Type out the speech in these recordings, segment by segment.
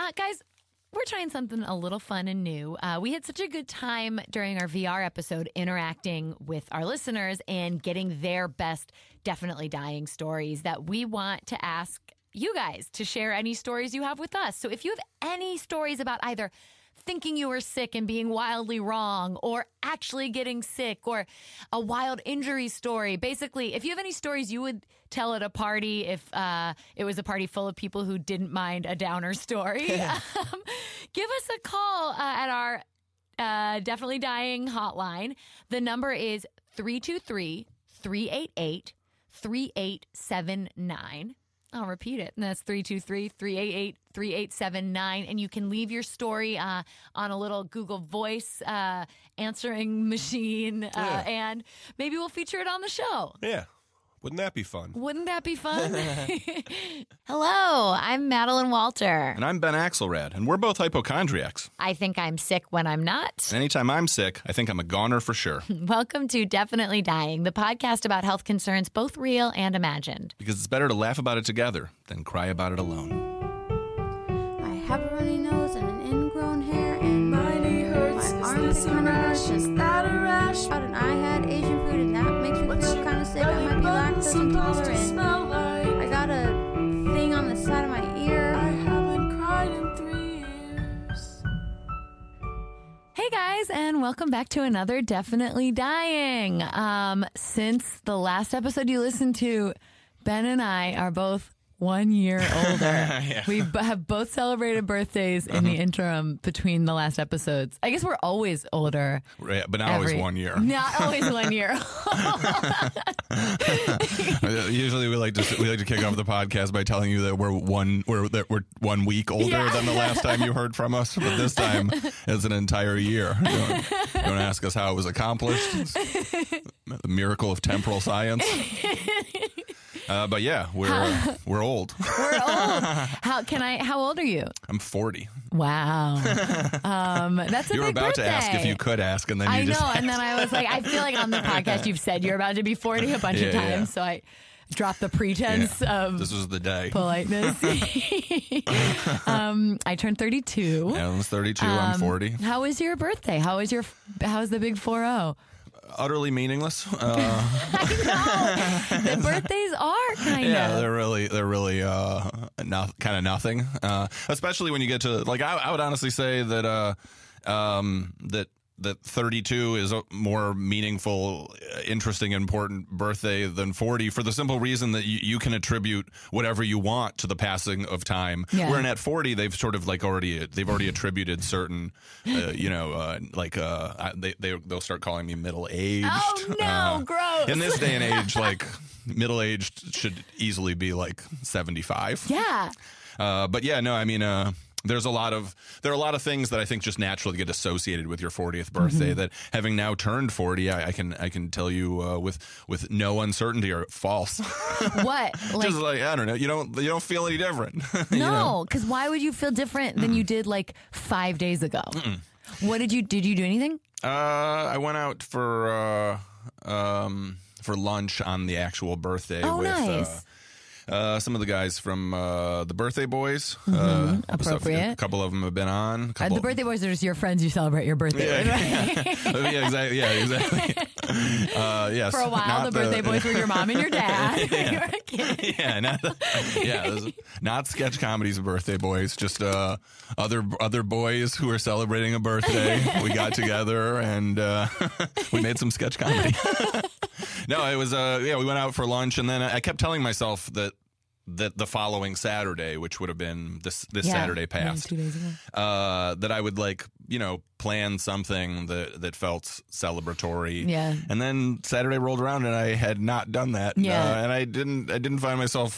Guys, we're trying something a little fun and new. We had such a good time during our VR episode interacting with our listeners and getting their best Definitely Dying stories that we want to ask you guys to share any stories you have with us. So if you have any stories about either thinking you were sick and being wildly wrong, or actually getting sick, or a wild injury story. Basically, if you have any stories you would tell at a party if it was a party full of people who didn't mind a downer story, give us a call at our Definitely Dying hotline. The number is 323-388-3879. I'll repeat it. And that's 323-388-3879. And you can leave your story on a little Google Voice answering machine. And maybe we'll feature it on the show. Yeah. Wouldn't that be fun? Wouldn't that be fun? Hello, I'm Madeline Walter. And I'm Ben Axelrad, and we're both hypochondriacs. I think I'm sick when I'm not. Anytime I'm sick, I think I'm a goner for sure. Welcome to Definitely Dying, the podcast about health concerns, both real and imagined. Because it's better to laugh about it together than cry about it alone. I have a runny nose and an ingrown hair, and my knee hurts. My armpit kind of hurts. Is that a rash? And I had Asian food, and that makes me feel kind of sick. I might be lactose intolerant. I got a thing on the side of my ear. I haven't cried in 3 years. Hey guys, and welcome back to another Definitely Dying. Since the last episode you listened to, Ben and I are both 1 year older. Yeah. We have both celebrated birthdays in the interim between the last episodes. I guess we're always older. Right, but not always 1 year. Not always 1 year. Usually we like to kick off the podcast by telling you that we're 1 week older than the last time you heard from us. But this time it's an entire year. Don't ask us how it was accomplished. It's the miracle of temporal science. But yeah, we're old. We're old. How old are you? I'm 40. Wow. That's a You were big about birthday. to ask if you could ask, and then you just and then I was like, I feel like on the podcast you've said you're about to be 40 a bunch of times, so I dropped the pretense of this was the day. politeness. I turned 32. Alan's 32. I'm 40. How was your birthday? How's the big 40? Utterly meaningless. I know. The birthdays are kind of. Yeah, they're really kind of nothing. Especially when you get to I would honestly say that that 32 is a more meaningful, interesting, important birthday than 40 for the simple reason that you can attribute whatever you want to the passing of time. Yeah. Whereas at 40, they've sort of already attributed certain, they'll start calling me middle-aged. Oh no, gross. In this day and age, middle-aged should easily be 75. Yeah. But yeah, no, I mean, there are a lot of things that I think just naturally get associated with your 40th birthday that, having now turned 40, I can tell you with no uncertainty are false. What? Just I don't know. You don't feel any different. No, because why would you feel different than you did 5 days ago? What did you do anything? I went out for lunch on the actual birthday with nice. Some of the guys from the Birthday Boys. Appropriate. A couple of them have been on. The Birthday Boys are just your friends you celebrate your birthday with, right? Yeah, exactly. Yes. For a while, the Birthday Boys were your mom and your dad. Yeah. You were a kid. Yeah, not sketch comedies of Birthday Boys, just other boys who are celebrating a birthday. We got together and we made some sketch comedy. No, it was we went out for lunch, and then I kept telling myself that the following Saturday, which would have been this Saturday past, 2 days ago, that I would plan something that felt celebratory. Yeah. And then Saturday rolled around and I had not done that. Yeah. And I didn't find myself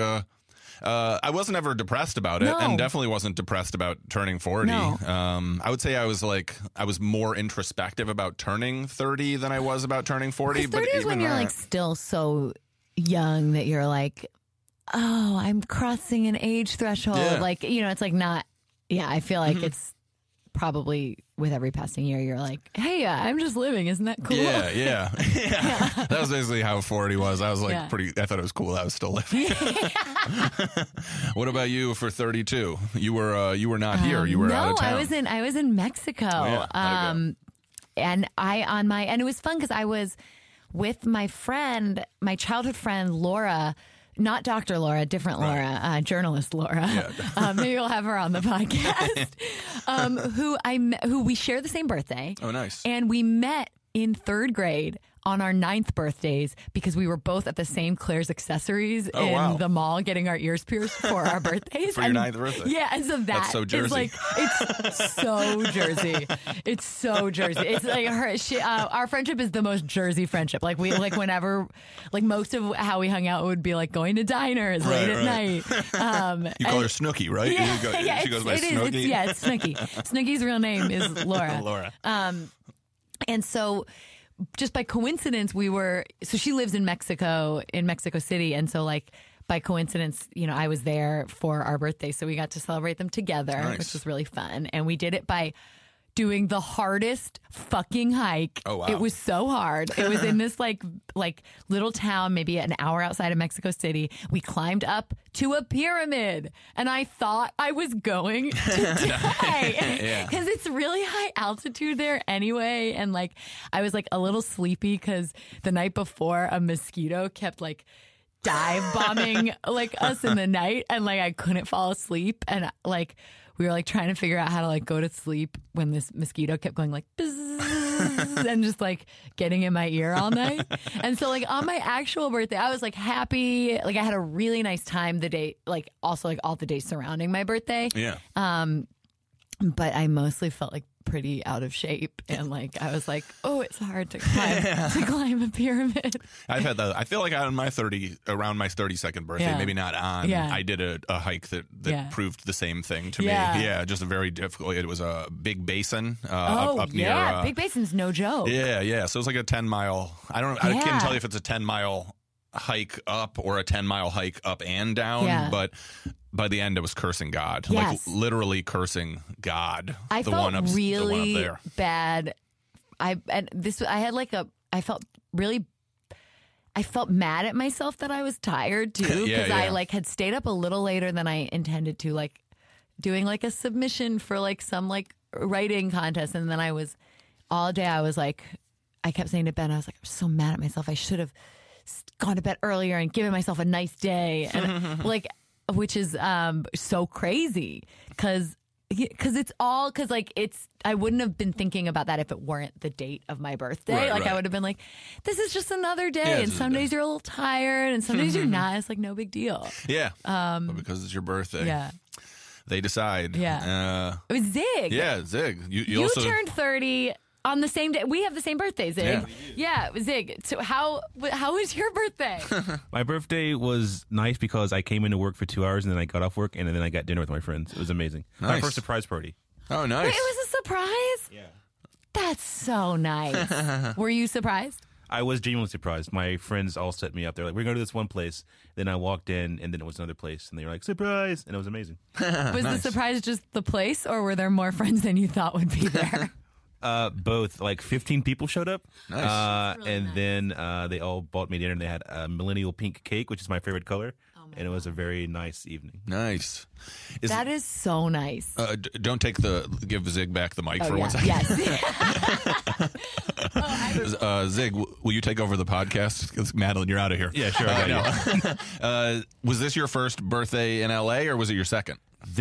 I wasn't ever depressed about it, No. and definitely wasn't depressed about turning 40. No. I would say I was more introspective about turning 30 than I was about turning 40. 30 is when you're still so young that you're I'm crossing an age threshold. Yeah. It's not. Yeah, I feel like it's probably with every passing year, you're like, hey, I'm just living. Isn't that cool? Yeah. That was basically how 40 was. I was like I thought it was cool. I was still living. What about you for 32? You were not here. You were out of town. I was in Mexico. Yeah, and and it was fun because I was with my childhood friend, Laura. Not Dr. Laura, different Laura, journalist Laura. Yeah. Maybe we'll have her on the podcast. Who we share the same birthday. Oh, nice. And we met in 3rd grade on our 9th birthdays because we were both at the same Claire's Accessories in the mall getting our ears pierced for our birthdays. For your 9th birthday. Yeah, and so that's so Jersey. It's so Jersey. It's so Jersey. It's like our friendship is the most Jersey friendship. Like whenever, like most of how we hung out would be like going to diners late at night. You call her Snooki, right? Yeah, she goes by Snooki. It's Snooki. Snooki's real name is Laura. Laura. And so just by coincidence, so she lives in Mexico City. And so like by coincidence, I was there for our birthday. So we got to celebrate them together, which was really fun. And we did it by doing the hardest fucking hike. Oh, wow. It was so hard. It was in this like little town, maybe an hour outside of Mexico City. We climbed up to a pyramid and I thought I was going to die because it's really high altitude there anyway. And like, I was like a little sleepy because the night before a mosquito kept like dive bombing like us in the night. And like, I couldn't fall asleep. And like, we were like trying to figure out how to like go to sleep when this mosquito kept going like bzz, and just like getting in my ear all night. And so like on my actual birthday, I was like happy. Like I had a really nice time the day, like also like all the days surrounding my birthday. Yeah. But I mostly felt like pretty out of shape, and like I was like, oh, it's hard to climb a pyramid. I've had that. I feel like around my 32nd birthday, maybe not on. Yeah. I did a hike that proved the same thing to me. Yeah, just a very difficult. It was a big basin up near. Big Basin's no joke. Yeah. So it was like a 10-mile. I can't tell you if it's a 10-mile hike up or a 10-mile hike up and down, but by the end it was cursing God, like literally cursing God. I felt really bad. I felt mad at myself that I was tired too, because I like had stayed up a little later than I intended to, like doing like a submission for like some like writing contest, and then I was all day. I was like, I kept saying to Ben, I was like, I'm so mad at myself. I should have gone to bed earlier and given myself a nice day, and like, which is so crazy because I wouldn't have been thinking about that if it weren't the date of my birthday. I would have been like, this is just another day, and some days you're a little tired and some days you're not. It's like no big deal. Yeah. But because it's your birthday, they decide. Yeah. It was Zig. Yeah, Zig. You also turned 30 on the same day. We have the same birthday, Zig. Yeah, Zig. So how was your birthday? My birthday was nice because I came into work for 2 hours and then I got off work and then I got dinner with my friends. It was amazing. Nice. My first surprise party. Oh, nice. Wait, it was a surprise? Yeah. That's so nice. Were you surprised? I was genuinely surprised. My friends all set me up. They're like, we're going to this one place. Then I walked in and then it was another place and they were like, surprise. And it was amazing. Was the surprise just the place, or were there more friends than you thought would be there? Both. Like 15 people showed up. Nice. Really and nice. then they all bought me dinner and they had a millennial pink cake, which is my favorite color. And it was a very nice evening. Nice. That is so nice. Don't give Zig back the mic for 1 second. Yes. Zig, will you take over the podcast? 'Cause Madeline, you're out of here. Yeah, sure. Was this your first birthday in LA or was it your second?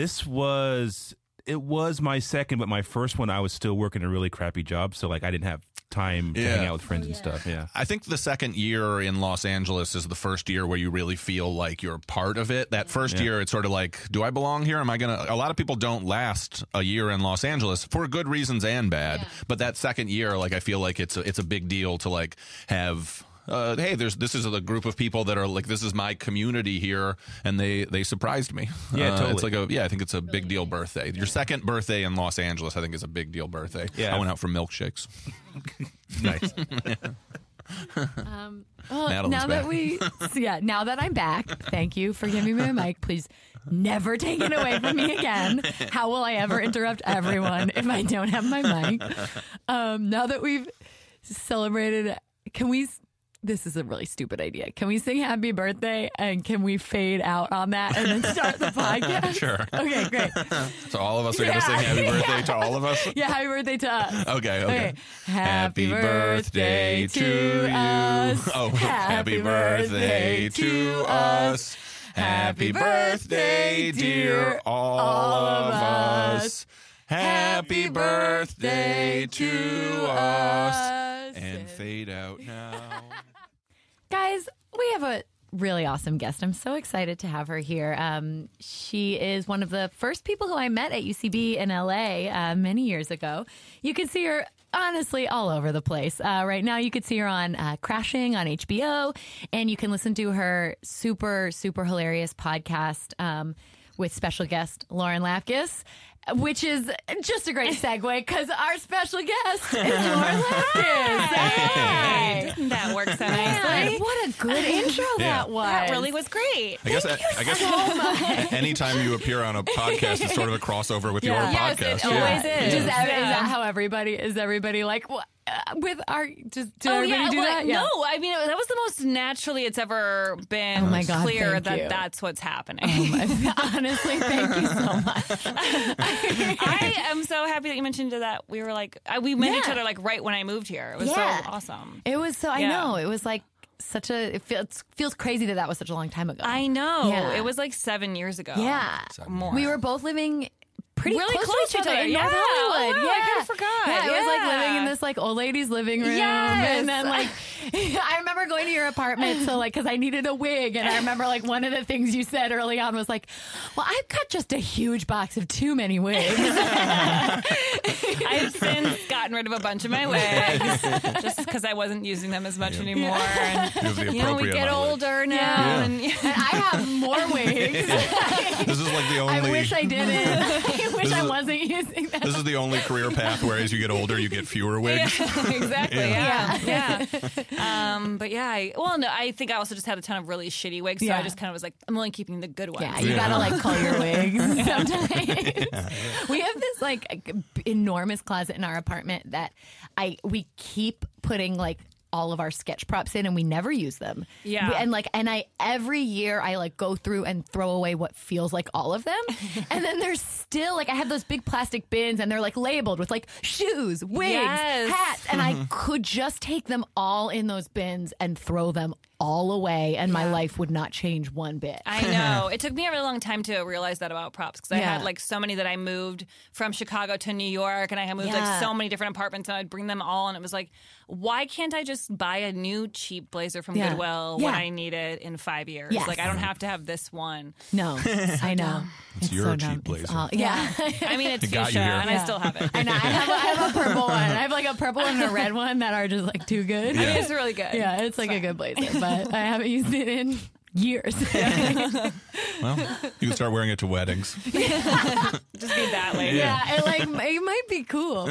It was my second, but my first one I was still working a really crappy job, so like I didn't have time to hang out with friends and stuff. Yeah. I think the second year in Los Angeles is the first year where you really feel like you're part of it. That first year, it's sort of like, do I belong here? A lot of people don't last a year in Los Angeles for good reasons and bad. Yeah. But that second year, like, I feel like it's a big deal to like have, hey, this is a group of people that are like, this is my community here, and they surprised me. Yeah, totally. It's like I think it's a big deal birthday. Your second birthday in Los Angeles, I think, is a big deal birthday. Yeah. I went out for milkshakes. Nice. Madeline's now back. now that I'm back, thank you for giving me a mic. Please never take it away from me again. How will I ever interrupt everyone if I don't have my mic? Now that we've celebrated, this is a really stupid idea. Can we sing happy birthday and can we fade out on that and then start the podcast? Sure. Okay, great. So all of us are going to sing happy birthday to all of us? Yeah, happy birthday to us. Okay. Happy birthday to us. Oh, happy birthday to us. Happy birthday, dear all of us. Happy birthday to us. And fade out now. Guys, we have a really awesome guest. I'm so excited to have her here. She is one of the first people who I met at UCB in LA many years ago. You can see her honestly all over the place. Right now, you could see her on Crashing on HBO, and you can listen to her super, super hilarious podcast with special guest Lauren Lapkus, which is just a great segue because our special guest is Lauren Lapkus. Hey. Doesn't that work so Man, nicely? what a good intro that was. That really was great. I guess anytime you appear on a podcast, it's sort of a crossover with your Yes, podcast. it always is. Is Yeah. that how everybody like with our did everybody do that? No, I mean that was the most naturally it's ever been Oh my God, clear thank that you. that's what's happening. Honestly, thank you so much. I am so happy that you mentioned that we were like we met each Yeah. other like right when I moved here. It was Yeah. so awesome. It was so I Yeah. know it was like it feels crazy that was such a long time ago. I know. Yeah. It was like 7 years ago. Yeah, More. we were both living pretty Really close to each other in Yeah. North Hollywood. Oh, wow, I kinda forgot. Yeah, it was like Yeah. living in this like old lady's living room, Yes. and then like I remember going to your apartment, so like because I needed a wig, and I remember like one of the things you said early on was like, "Well, I've got just a huge box of too many wigs." I've since gotten rid of a bunch of my wigs just because I wasn't using them as much anymore. And, You have the we appropriate get amount of older now. Yeah. And, And I have more wigs. This is like the only. I wish I didn't. I wish I is- wasn't using them. This is the only career path where, as you get older, you get fewer wigs. exactly. Yeah. Yeah. But yeah, I think I also just had a ton of really shitty wigs, so Yeah. I just kind of was like, I'm only keeping the good ones. Yeah, you gotta like call your wigs sometimes. We have this like enormous closet in our apartment that we keep putting like all of our sketch props in and we never use them. Yeah. And I every year I like go through and throw away what feels like all of them. And then there's still like I have those big plastic bins and they're like labeled with like shoes, wigs, Yes. hats, and I could just take them all in those bins and throw them all away and my life would not change one bit. I know. It took me a really long time to realize that about props because I Yeah. had like so many that I moved from Chicago to New York and I had moved Yeah. like so many different apartments and I'd bring them all and it was like, why can't I just buy a new cheap blazer from Yeah. Goodwill Yeah. when I need it in 5 years? Yes. Like I don't have to have this one. No, I know. It's your so cheap dumb. It's blazer. all- yeah. I mean, it's It got you fuchsia here. and I still have it. I know. I have a purple one. I have like a purple and a red one that are just like too good. I mean, it's really good. Yeah, it's like a good blazer, but I haven't used it in years. Well, you can start wearing it to weddings. Just be that lady. Yeah, it might be cool.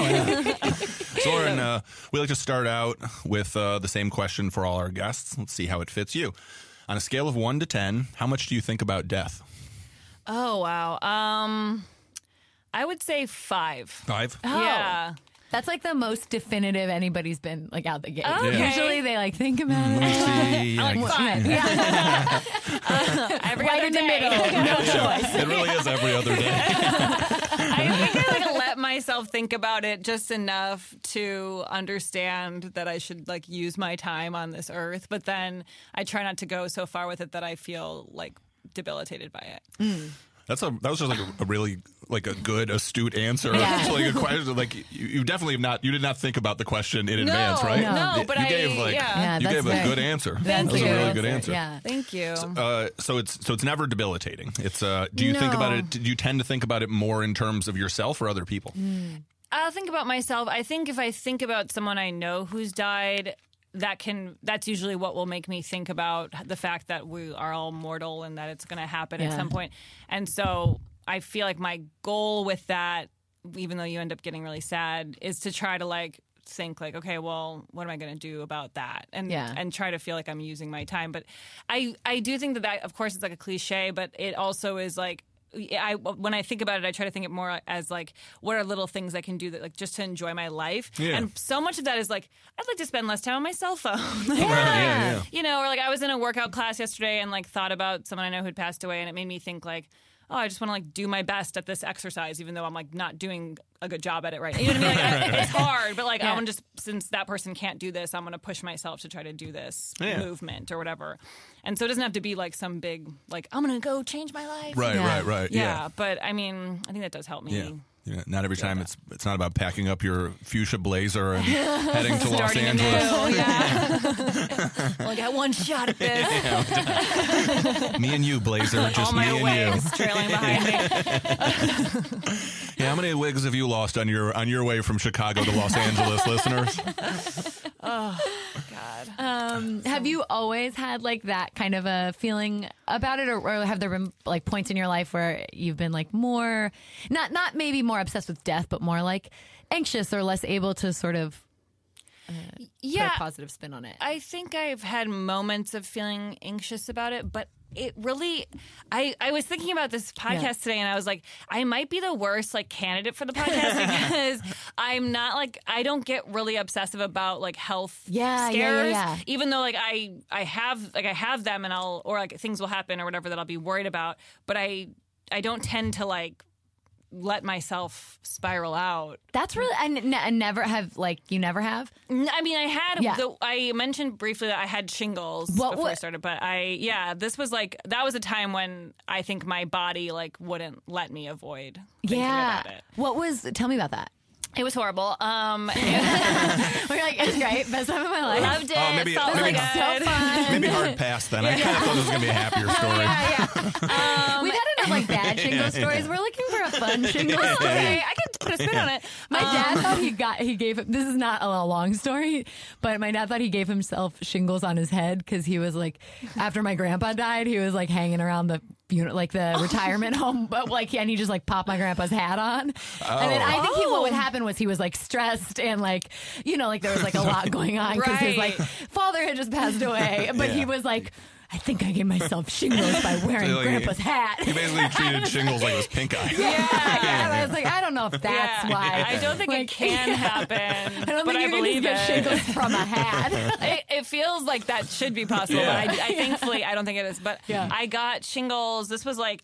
So, Lauren, we like to start out with the same question for all our guests. Let's see how it fits you. On a scale of 1 to 10, how much do you think about death? Oh, wow. I would say 5. 5? Yeah. That's like the most definitive anybody's been like out the gate. Okay. Usually they like think about it. See, Like like, 5. Yeah, Every right other in the day. middle. No choice. it really is every other day. I think I like let myself think about it just enough to understand that I should like use my time on this earth, but then I try not to go so far with it that I feel like debilitated by it. That was just like a really like a good astute answer Yeah. to like a question. Like you definitely you did not think about the question in advance, right? No, but you I gave like Yeah, you that's gave a very- good answer. That's That was a you. really good answer. Yeah. Thank you. So it's never debilitating. It's do you think No. about it? Do you tend to think about it more in terms of yourself or other people? I'll think about myself. I think if I think about someone I know who's died, that's usually what will make me think about the fact that we are all mortal and that it's going to happen at Yeah. some point. And so I feel like my goal with that, even though you end up getting really sad, is to try to like think like, okay, well, what am I going to do about that? And Yeah. and try to feel like I'm using my time. But I do think that of course it's like a cliche, but it also is like, when I think about it, I try to think it more as like, what are little things I can do that like just to enjoy my life? Yeah. And so much of that is like, I'd like to spend less time on my cell phone. Yeah. You know, or like I was in a workout class yesterday and like thought about someone I know who'd passed away, and it made me think like, oh, I just want to like do my best at this exercise, even though I'm like not doing a good job at it right now. You know what I mean? Like, it's hard, but like I want to just, since that person can't do this, I'm going to push myself to try to do this movement or whatever. And so it doesn't have to be like some big, like, I'm going to go change my life. Right. Yeah, but I mean, I think that does help me. Yeah. Yeah, not every time it's not about packing up your fuchsia blazer and heading to Los Starting Angeles. anew, yeah. Well, I got one shot at this. Me and you, Blazer, just All my me and wigs you. trailing behind me. Yeah, how many wigs have you lost on your way from Chicago to Los Angeles, listeners? Oh, God. Have you always had like that kind of a feeling about it, or have there been like points in your life where you've been like more, not maybe more obsessed with death, but more like anxious or less able to sort of put a positive spin on it? I think I've had moments of feeling anxious about it, but it really, I was thinking about this podcast today, and I was like, I might be the worst like candidate for the podcast because I'm not like, I don't get really obsessive about like health scares, even though like I have them, and or like things will happen or whatever that I'll be worried about, but I don't tend to like let myself spiral out. That's really, I never have, like, you never have? I mean, I had, I mentioned briefly that I had shingles before I started, but this was like, that was a time when I think my body, like, wouldn't let me avoid thinking about it. Tell me about that. It was horrible. We're like, it's great. Best time of my life. Loved it. Maybe Felt maybe- really good. So fun. Maybe hard pass then. I kind of thought this was going to be a happier story. We've had enough like bad shingle stories. We're looking for a fun shingle story. Okay, I could put a spin on it. My dad thought he gave this is not a long story, but my dad thought he gave himself shingles on his head because he was like, after my grandpa died, he was like hanging around the retirement home, but like, and he just like popped my grandpa's hat on. And then I think what would happen was he was like stressed and like, like there was like a lot going on because his like father had just passed away, but he was like, I think I gave myself shingles by wearing Grandpa's hat. He basically treated shingles like it was pink eye. And I was like, I don't know if that's why. I don't think it can happen. I don't but think you believe can just get shingles from a hat. It feels like that should be possible, but I thankfully I don't think it is. But I got shingles. This was like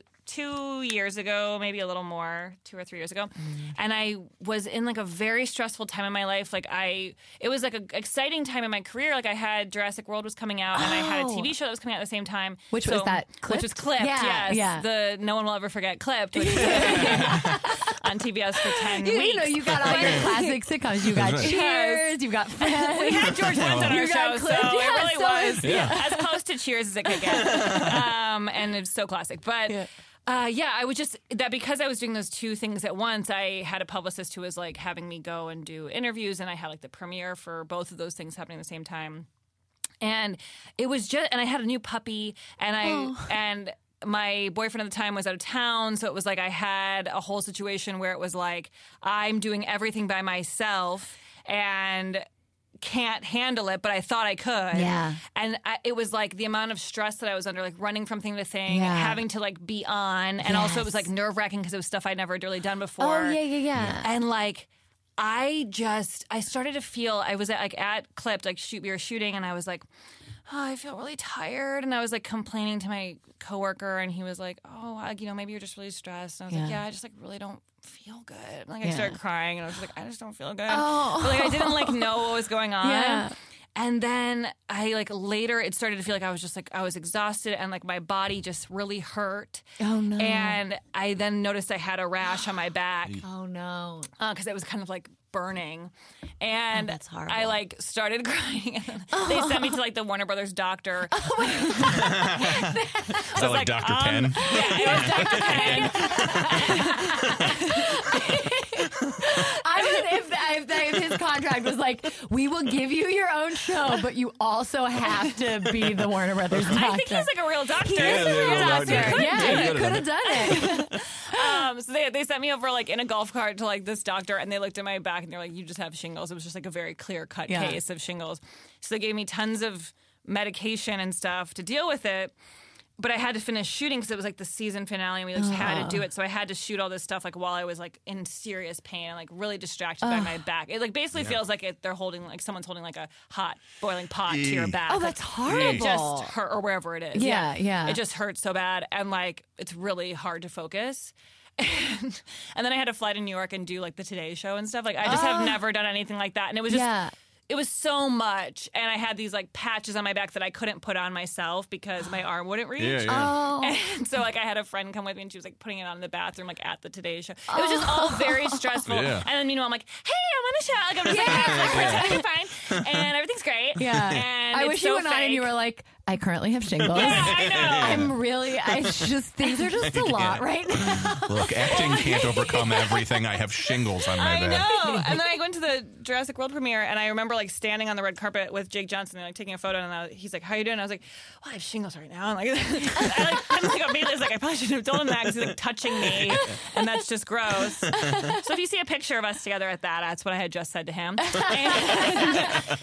2 years ago, maybe a little more, 2 or 3 years ago. And I was in like a very stressful time in my life. Like it was like an exciting time in my career. Like I had Jurassic World was coming out, and I had a TV show that was coming out at the same time. Which was that Clipped? Which was Clipped, yes. Yeah. The No One Will Ever Forget Clipped, which was on TBS for 10 weeks. You got all your classic sitcoms. You got Cheers, you got Friends. We had George Lynch on our show, so it really was as close to Cheers as it could get. And it's so classic. But I was just that because I was doing those two things at once. I had a publicist who was like having me go and do interviews, and I had like the premiere for both of those things happening at the same time. And it was just, and I had a new puppy, and my boyfriend at the time was out of town, so it was like I had a whole situation where it was like I'm doing everything by myself and can't handle it, but I thought I could. Yeah. And it was like the amount of stress that I was under, like running from thing to thing, having to like be on. And also it was like nerve wracking because it was stuff I'd never really done before. Oh, yeah. And like, I started to feel, I was at Clipped, like we were shooting, and I was like, oh, I feel really tired. And I was like complaining to my coworker, and he was like, oh, maybe you're just really stressed. And I was like, I just like really don't feel good. Like I started crying, and I was like, I just don't feel good. Oh. But like I didn't like know what was going on. Yeah. And then I like later it started to feel like I was just like I was exhausted, and like my body just really hurt. Oh no. And I then noticed I had a rash on my back. Oh no. Because it was kind of like burning. And that's horrible. I like started crying. They sent me to like the Warner Brothers doctor. Is that like Dr. Penn? Yeah, it was Dr. Penn. I would if his contract was like, we will give you your own show, but you also have to be the Warner Brothers doctor. I think he's like a real doctor. He is a real doctor. doctor. Yeah, he could have done it. So they sent me over like in a golf cart to like this doctor, and they looked at my back and they're like, "You just have shingles." It was just like a very clear cut case of shingles. So they gave me tons of medication and stuff to deal with it. But I had to finish shooting because it was like the season finale, and we just had to do it. So I had to shoot all this stuff like while I was like in serious pain and like really distracted by my back. It like basically feels like they're holding like someone's holding like a hot boiling pot to your back. Oh, that's horrible. It just hurt, or wherever it is. Yeah. It just hurts so bad, and like it's really hard to focus. And then I had to fly to New York and do like the Today Show and stuff. Like I just have never done anything like that, and it was just. It was so much, and I had these like patches on my back that I couldn't put on myself because my arm wouldn't reach. And so like I had a friend come with me, and she was like putting it on in the bathroom, like at the Today Show. It was just all very stressful. And then meanwhile, I'm like, "Hey, I'm on a show." Like I'm just like, "I'm fine," and everything's great. Yeah, and I wish you went on and you were like, "I currently have shingles." Yeah, I know. Things are just a lot right now. Look, acting can't overcome everything. I have shingles on my I back. know. And then I went to the Jurassic World premiere, and I remember like standing on the red carpet with Jake Johnson and like taking a photo, and he's like, "How you doing?" I was like, "Well, I have shingles right now." And like, I like couldn't think immediately. I was like, I probably shouldn't have told him that because he's like touching me, and that's just gross. So if you see a picture of us together at that's what I had just said to him. And,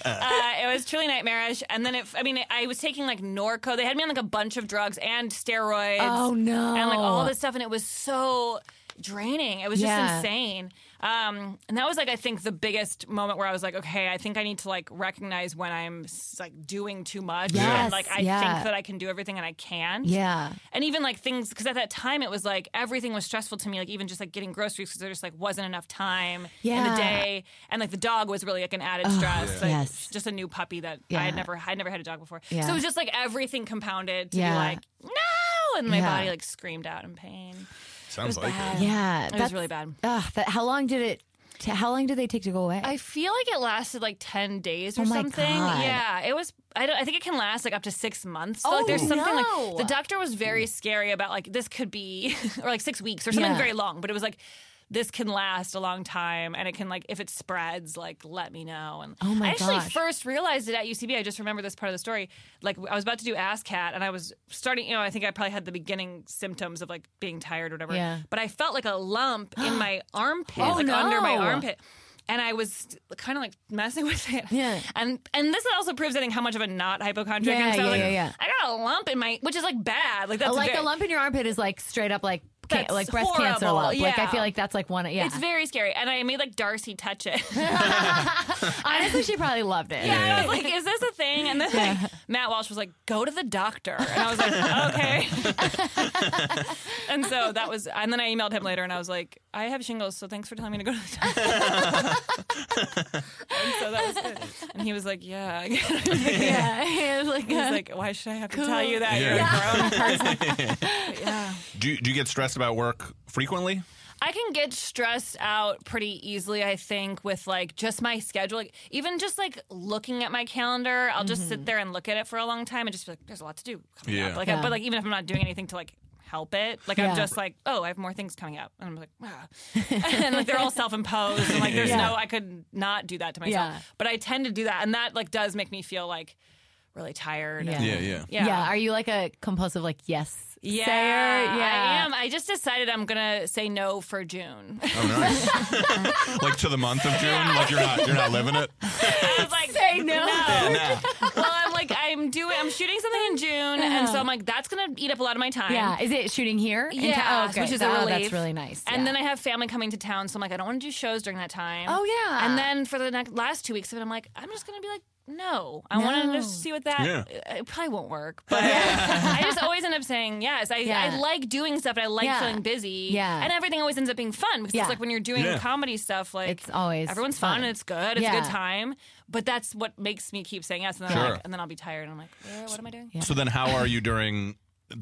it was truly nightmarish. And then I was taking like Norco. They had me on like a bunch of drugs and steroids. Oh no! And like all this stuff, and it was so draining. It was just insane. And that was like I think the biggest moment where I was like, okay, I think I need to like recognize when I'm like doing too much, and like I think that I can do everything and I can't. Yeah. And even like things, because at that time it was like everything was stressful to me, like even just like getting groceries because there just like wasn't enough time in the day, and like the dog was really like an added stress. Like, just a new puppy that I'd never had a dog before, so it was just like everything compounded to be like no, and my body like screamed out in pain. Sounds like bad. it. Yeah, It was really bad. How long did they take to go away? I feel like it lasted like 10 days or Oh my something. God. Yeah, it was. I think it can last like up to 6 months. So, like there's something like the doctor was very scary about like this could be or like 6 weeks or something very long, but it was like this can last a long time, and it can like if it spreads, like let me know. And I actually first realized it at UCB. I just remember this part of the story. Like I was about to do ASCAT, and I was starting. I think I probably had the beginning symptoms of like being tired or whatever. Yeah. But I felt like a lump in my armpit, under my armpit. And I was kind of like messing with it. Yeah. And this also proves, I think, how much of a not hypochondriac I am. So I got a lump in my, which is like bad. Like that's a lump in your armpit is like straight up like breast cancer lump. Like I feel like that's like one. Yeah. It's very scary. And I made like Darcy touch it. Honestly, she probably loved it. Yeah. I was like, is this a thing? And then like, Matt Walsh was like, go to the doctor. And I was like, okay. And so that was, and then I emailed him later and I was like, I have shingles, so thanks for telling me to go to the doctor. And so that was good. And he was like, yeah. He was like, why should I have to tell you that? You're a grown person. Yeah. Do you get stressed about work frequently? I can get stressed out pretty easily, I think, with like just my schedule. Like even just like looking at my calendar, I'll just sit there and look at it for a long time and just be like, there's a lot to do coming up. Like, but like even if I'm not doing anything to like help it, like I'm just like, oh, I have more things coming up, and I'm like, and like they're all self-imposed, and like there's no, I could not do that to myself, but I tend to do that, and that like does make me feel like really tired. Yeah. Are you like a compulsive like yes? Yeah, sayer? I am. I just decided I'm gonna say no for June. Oh, nice. Like to the month of June? Like you're not living it? I was like, say no. Well, I'm shooting something in June, and so I'm like, that's gonna eat up a lot of my time. Yeah. Is it shooting here? Yeah, okay. Which is a relief. That's really nice. And then I have family coming to town, so I'm like, I don't want to do shows during that time. Oh yeah. And then for the last 2 weeks of it, I'm like, I'm just gonna be like, no, I want to just see what that. It probably won't work, but I just always end up saying yes. I like doing stuff, and I like feeling busy. Yeah, and everything always ends up being fun because it's like when you're doing comedy stuff, like it's always everyone's fun and it's good. It's a good time. But that's what makes me keep saying yes, and then and then I'll be tired, and I'm like, what am I doing? So then, how are you during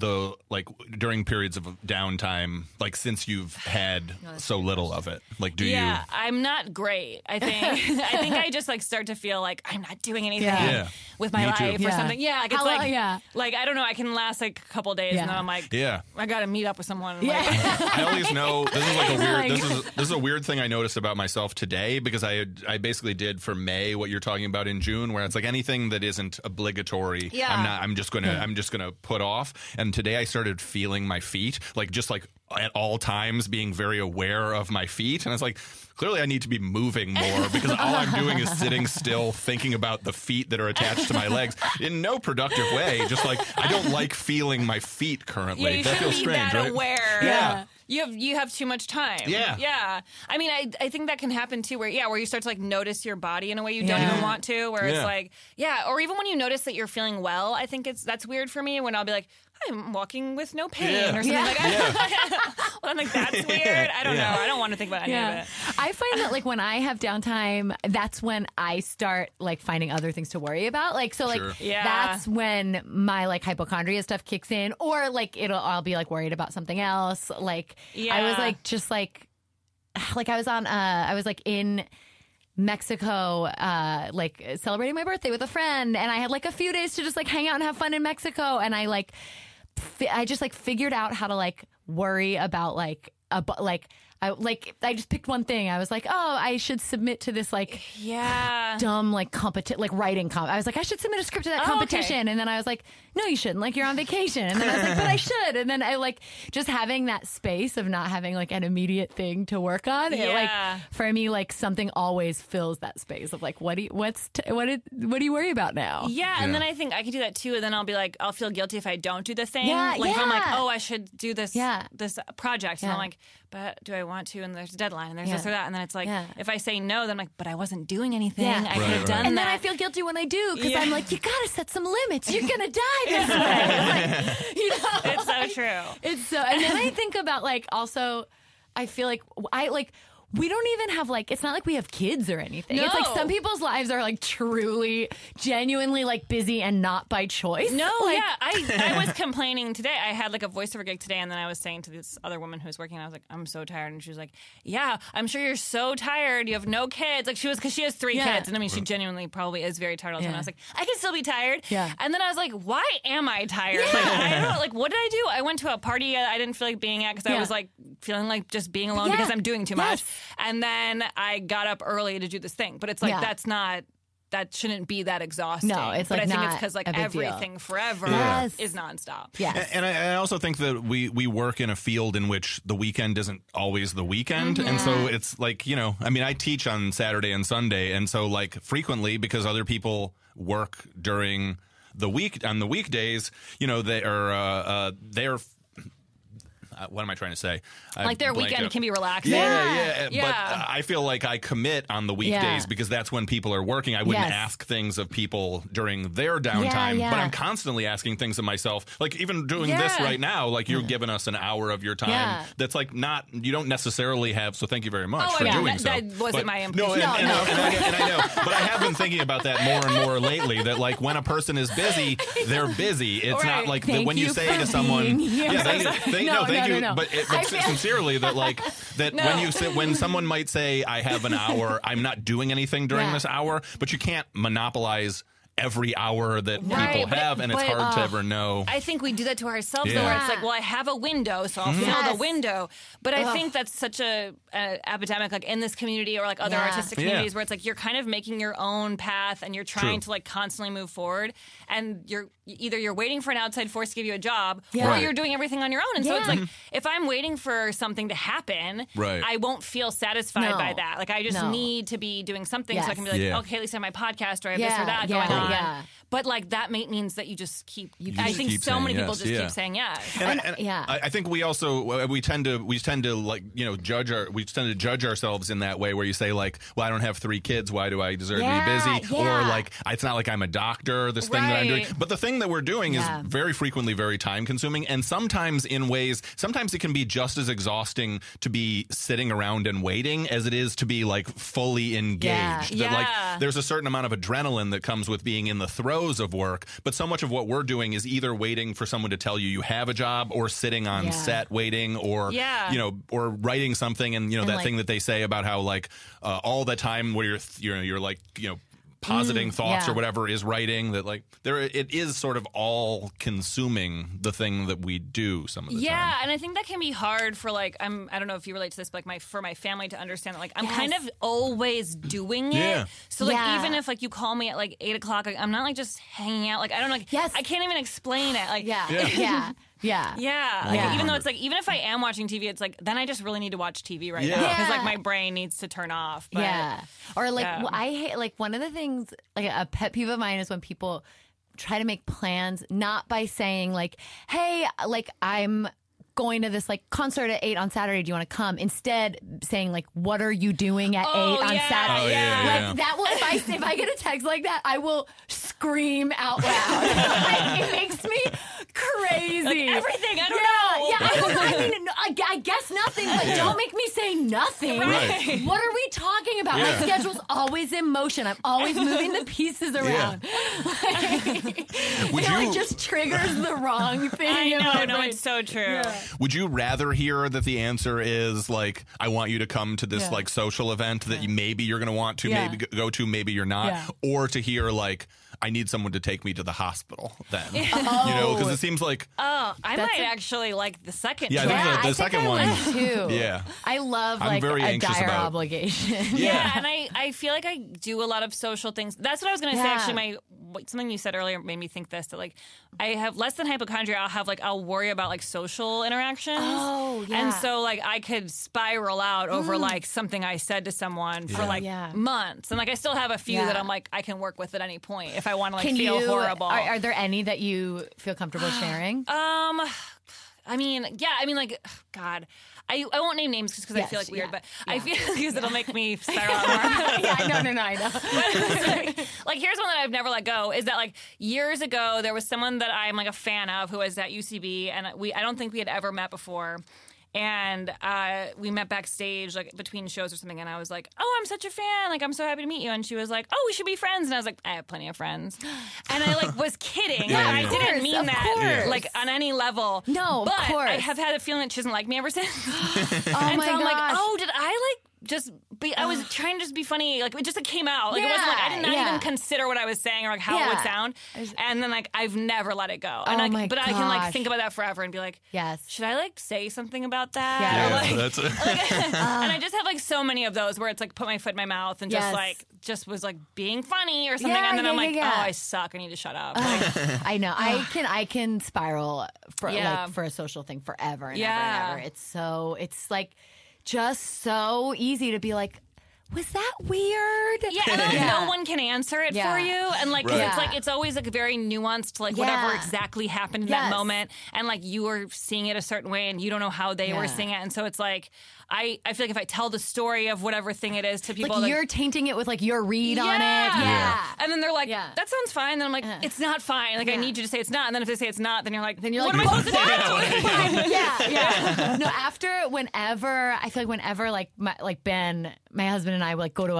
periods of downtime, like since you've had so little of it? Like, do you? Yeah, I'm not great. I think I just like start to feel like I'm not doing anything with my life or something. Yeah, like it's like I don't know. I can last like a couple days, and then I'm like, I got to meet up with someone. I always know this is like a weird. This is a weird thing I noticed about myself today, because I basically did for May what you're talking about in June, where it's like anything that isn't obligatory. I'm just gonna put off. And today I started feeling my feet, like just like at all times being very aware of my feet. And it's like, clearly I need to be moving more because all I'm doing is sitting still thinking about the feet that are attached to my legs in no productive way. Just like, I don't like feeling my feet currently. Yeah, you that should feels be strange, that right? aware. Yeah. You have too much time. Yeah. I mean, I think that can happen too, where you start to like notice your body in a way you don't even want to, where it's like, or even when you notice that you're feeling well, I think that's weird for me when I'll be like, I'm walking with no pain or something like that. Well, I'm like, that's weird. I don't know. I don't want to think about any of it. I find that like when I have downtime, that's when I start like finding other things to worry about. Like, so like that's when my like hypochondria stuff kicks in, or like I'll be like worried about something else. Like I was like, just like I was like in Mexico, like celebrating my birthday with a friend, and I had like a few days to just like hang out and have fun in Mexico, and I just like figured out how to like worry about I just picked one thing. I was like, oh, I should submit to this like dumb like writing I was like, I should submit a script to that competition. And then I was like, no, you shouldn't. Like, you're on vacation. And then I was like, but I should. And then I like just having that space of not having like an immediate thing to work on. It, like for me, like something always fills that space of like, what do you worry about now? Yeah, and then I think I can do that too. And then I'll be like, I'll feel guilty if I don't do the thing. If I'm like, oh, I should do this this project. And I'm like, but do I want to? And there's a deadline, and there's this or that. And then it's like, if I say no, then I'm like, but I wasn't doing anything. I could have done and that. then I feel guilty when I do, because I'm like, you gotta set some limits. You're gonna die this way. Like, you know, it's so true. It's so. And then I think about like also, I feel like we don't even have like, it's not like we have kids or anything. No. It's like some people's lives are like truly, genuinely like busy and not by choice. No, like, I was complaining today. I had like a voiceover gig today, and then I was saying to this other woman who was working, I was like, I'm so tired. And she was like, yeah, I'm sure you're so tired. You have no kids. Like because she has 3 kids. And I mean, she genuinely probably is very tired all the time. I was like, I can still be tired. Yeah. And then I was like, why am I tired? Like, I don't know. Like, what did I do? I went to a party I didn't feel like being at because I was like feeling like just being alone because I'm doing too much. And then I got up early to do this thing. But it's like, that shouldn't be that exhausting. No, it's like, but I think not it's because like everything forever is nonstop. Yes. And I also think that we work in a field in which the weekend isn't always the weekend. And so it's like, you know, I mean, I teach on Saturday and Sunday. And so like frequently, because other people work during the week on the weekdays, you know, they're what am I trying to say? Like their weekend can be relaxing. Yeah. But I feel like I commit on the weekdays because that's when people are working. I wouldn't ask things of people during their downtime, but I'm constantly asking things of myself. Like even doing this right now, like you're giving us an hour of your time. That's like not, you don't necessarily have, so thank you very much for doing so. That wasn't my impression. And I know, but I have been thinking about that more and more lately, that like when a person is busy, they're busy. It's not like when you say to someone, thank you. No. But sincerely, that like that when someone might say, I have an hour, I'm not doing anything during this hour, but you can't monopolize every hour that people have, and it's hard to ever know. I think we do that to ourselves, though, where it's like, well, I have a window, so I'll fill the window. But I think that's such a epidemic, like in this community or like other artistic communities, where it's like you're kind of making your own path, and you're trying to like constantly move forward, and you're waiting for an outside force to give you a job, or you're doing everything on your own. And so it's like, if I'm waiting for something to happen, I won't feel satisfied by that. Like I just need to be doing something so I can be like, okay, at least I have my podcast, or I have this or that going on. Yeah. But like that means that you just keep. I think so many people just keep saying yes. And I think we also we tend to like, you know, judge ourselves in that way, where you say like, well, I don't have 3 kids, why do I deserve to be busy? Or like, it's not like I'm a doctor, this thing that I'm doing. But the thing that we're doing is very frequently very time consuming, and sometimes it can be just as exhausting to be sitting around and waiting as it is to be like fully engaged. That like there's a certain amount of adrenaline that comes with being in the throes of work, but so much of what we're doing is either waiting for someone to tell you have a job, or sitting on set waiting, or you know, or writing something, and you know, that thing that they say about how like all the time where you're like, you know, positing thoughts or whatever is writing, that like it is sort of all consuming, the thing that we do some of the time. Yeah, and I think that can be hard for like, I don't know if you relate to this, but like for my family to understand that like I'm kind of always doing it. So like even if like you call me at like 8 o'clock, like, I'm not like just hanging out. Like I don't like I can't even explain it. Like Yeah. Yeah. Like, Yeah. even though it's like, even if I am watching TV, it's like, then I just really need to watch TV right Yeah. now. Because Yeah. like my brain needs to turn off. But, Yeah. Or like, Yeah. I hate, like, one of the things, like, a pet peeve of mine is when people try to make plans, not by saying, like, hey, like, I'm going to this like concert at 8 on Saturday. Do you want to come? Instead, saying like, what are you doing at 8 on yeah, Saturday? Oh, yeah. Like that will, if I get a text like that, I will scream out loud. Like, it makes me crazy. Like everything. I don't know. Yeah, I mean, I guess nothing, but don't make me say nothing. Right. What are we talking about? Yeah. My schedule's always in motion. I'm always moving the pieces around. Would It like you- just triggers the wrong thing. I in my know. No, brain. it's so true. Would you rather hear that the answer is like, I want you to come to this Yeah. like social event that maybe you're going to want to Yeah. maybe go to, maybe you're not, Yeah. or to hear like, I need someone to take me to the hospital then, you know, Oh. because it seems like, Oh, I That's might a- actually like the second Yeah, I choice. think Yeah, the I second think I one- would too. Yeah. I love I'm like very a anxious dire about- obligation. Yeah, and I feel like I do a lot of social things. That's what I was going to say. Yeah. Actually, something you said earlier made me think this, that like I have less than hypochondria. I'll worry about like social interactions. Oh, yeah. And so like I could spiral out over like something I said to someone for like Yeah. months, and like I still have a few Yeah. that I'm like I can work with at any point if I want to like Can feel you? horrible. Are there any that you feel comfortable sharing? I mean, yeah, I mean, like, God, I won't name names because I Yes, feel like weird, yeah, but yeah. I feel because it'll make me spiral out more. Yeah, no, I know. Like here's one that I've never let go is that like years ago there was someone that I'm like a fan of who was at UCB, and I don't think we had ever met before. And we met backstage like between shows or something, and I was like, "Oh, I'm such a fan! Like, I'm so happy to meet you." And she was like, "Oh, we should be friends." And I was like, "I have plenty of friends," and I like was kidding. Yeah, I yeah. didn't Of mean course, that of course. like on any level. No, of but I course. have had a feeling that she doesn't like me ever since. Oh And my so I'm like, gosh. "Oh, did I like?" Just be. I was trying to just be funny. Like it just came out. Like it wasn't like I did not Yeah, even yeah. consider what I was saying or like how it would Yeah. sound. And then like I've never let it go. Oh And my but I can like gosh. think about that forever and be like, Yes. should I like say something about that? Yeah. Or, yeah, like, that's and I just have like so many of those where it's like put my foot in my mouth and Yes. just was like being funny or something, Yeah, and then yeah, I'm like, yeah, yeah. oh, I suck. I need to shut up. Like, I know. I can spiral for Yeah. like for a social thing forever and Yeah. ever and ever. It's like just so easy to be like, was that weird? yeah, and then Yeah. no one can answer it Yeah. for you, and like 'cause Right. it's like it's always like very nuanced, like whatever Yeah. exactly happened in Yes. that moment, and like you were seeing it a certain way, and you don't know how they were Yeah. seeing it, and so it's like I feel like if I tell the story of whatever thing it is to people, Like like, you're tainting it with like your read on it. Yeah. And then they're like, Yeah. that sounds fine. Then I'm like, it's not fine. Like, I Yeah. need you to say it's not. And then if they say it's not, then you're like, Then you're what like, am I supposed to do? yeah. No, I feel like whenever like Ben, my husband and I would like go to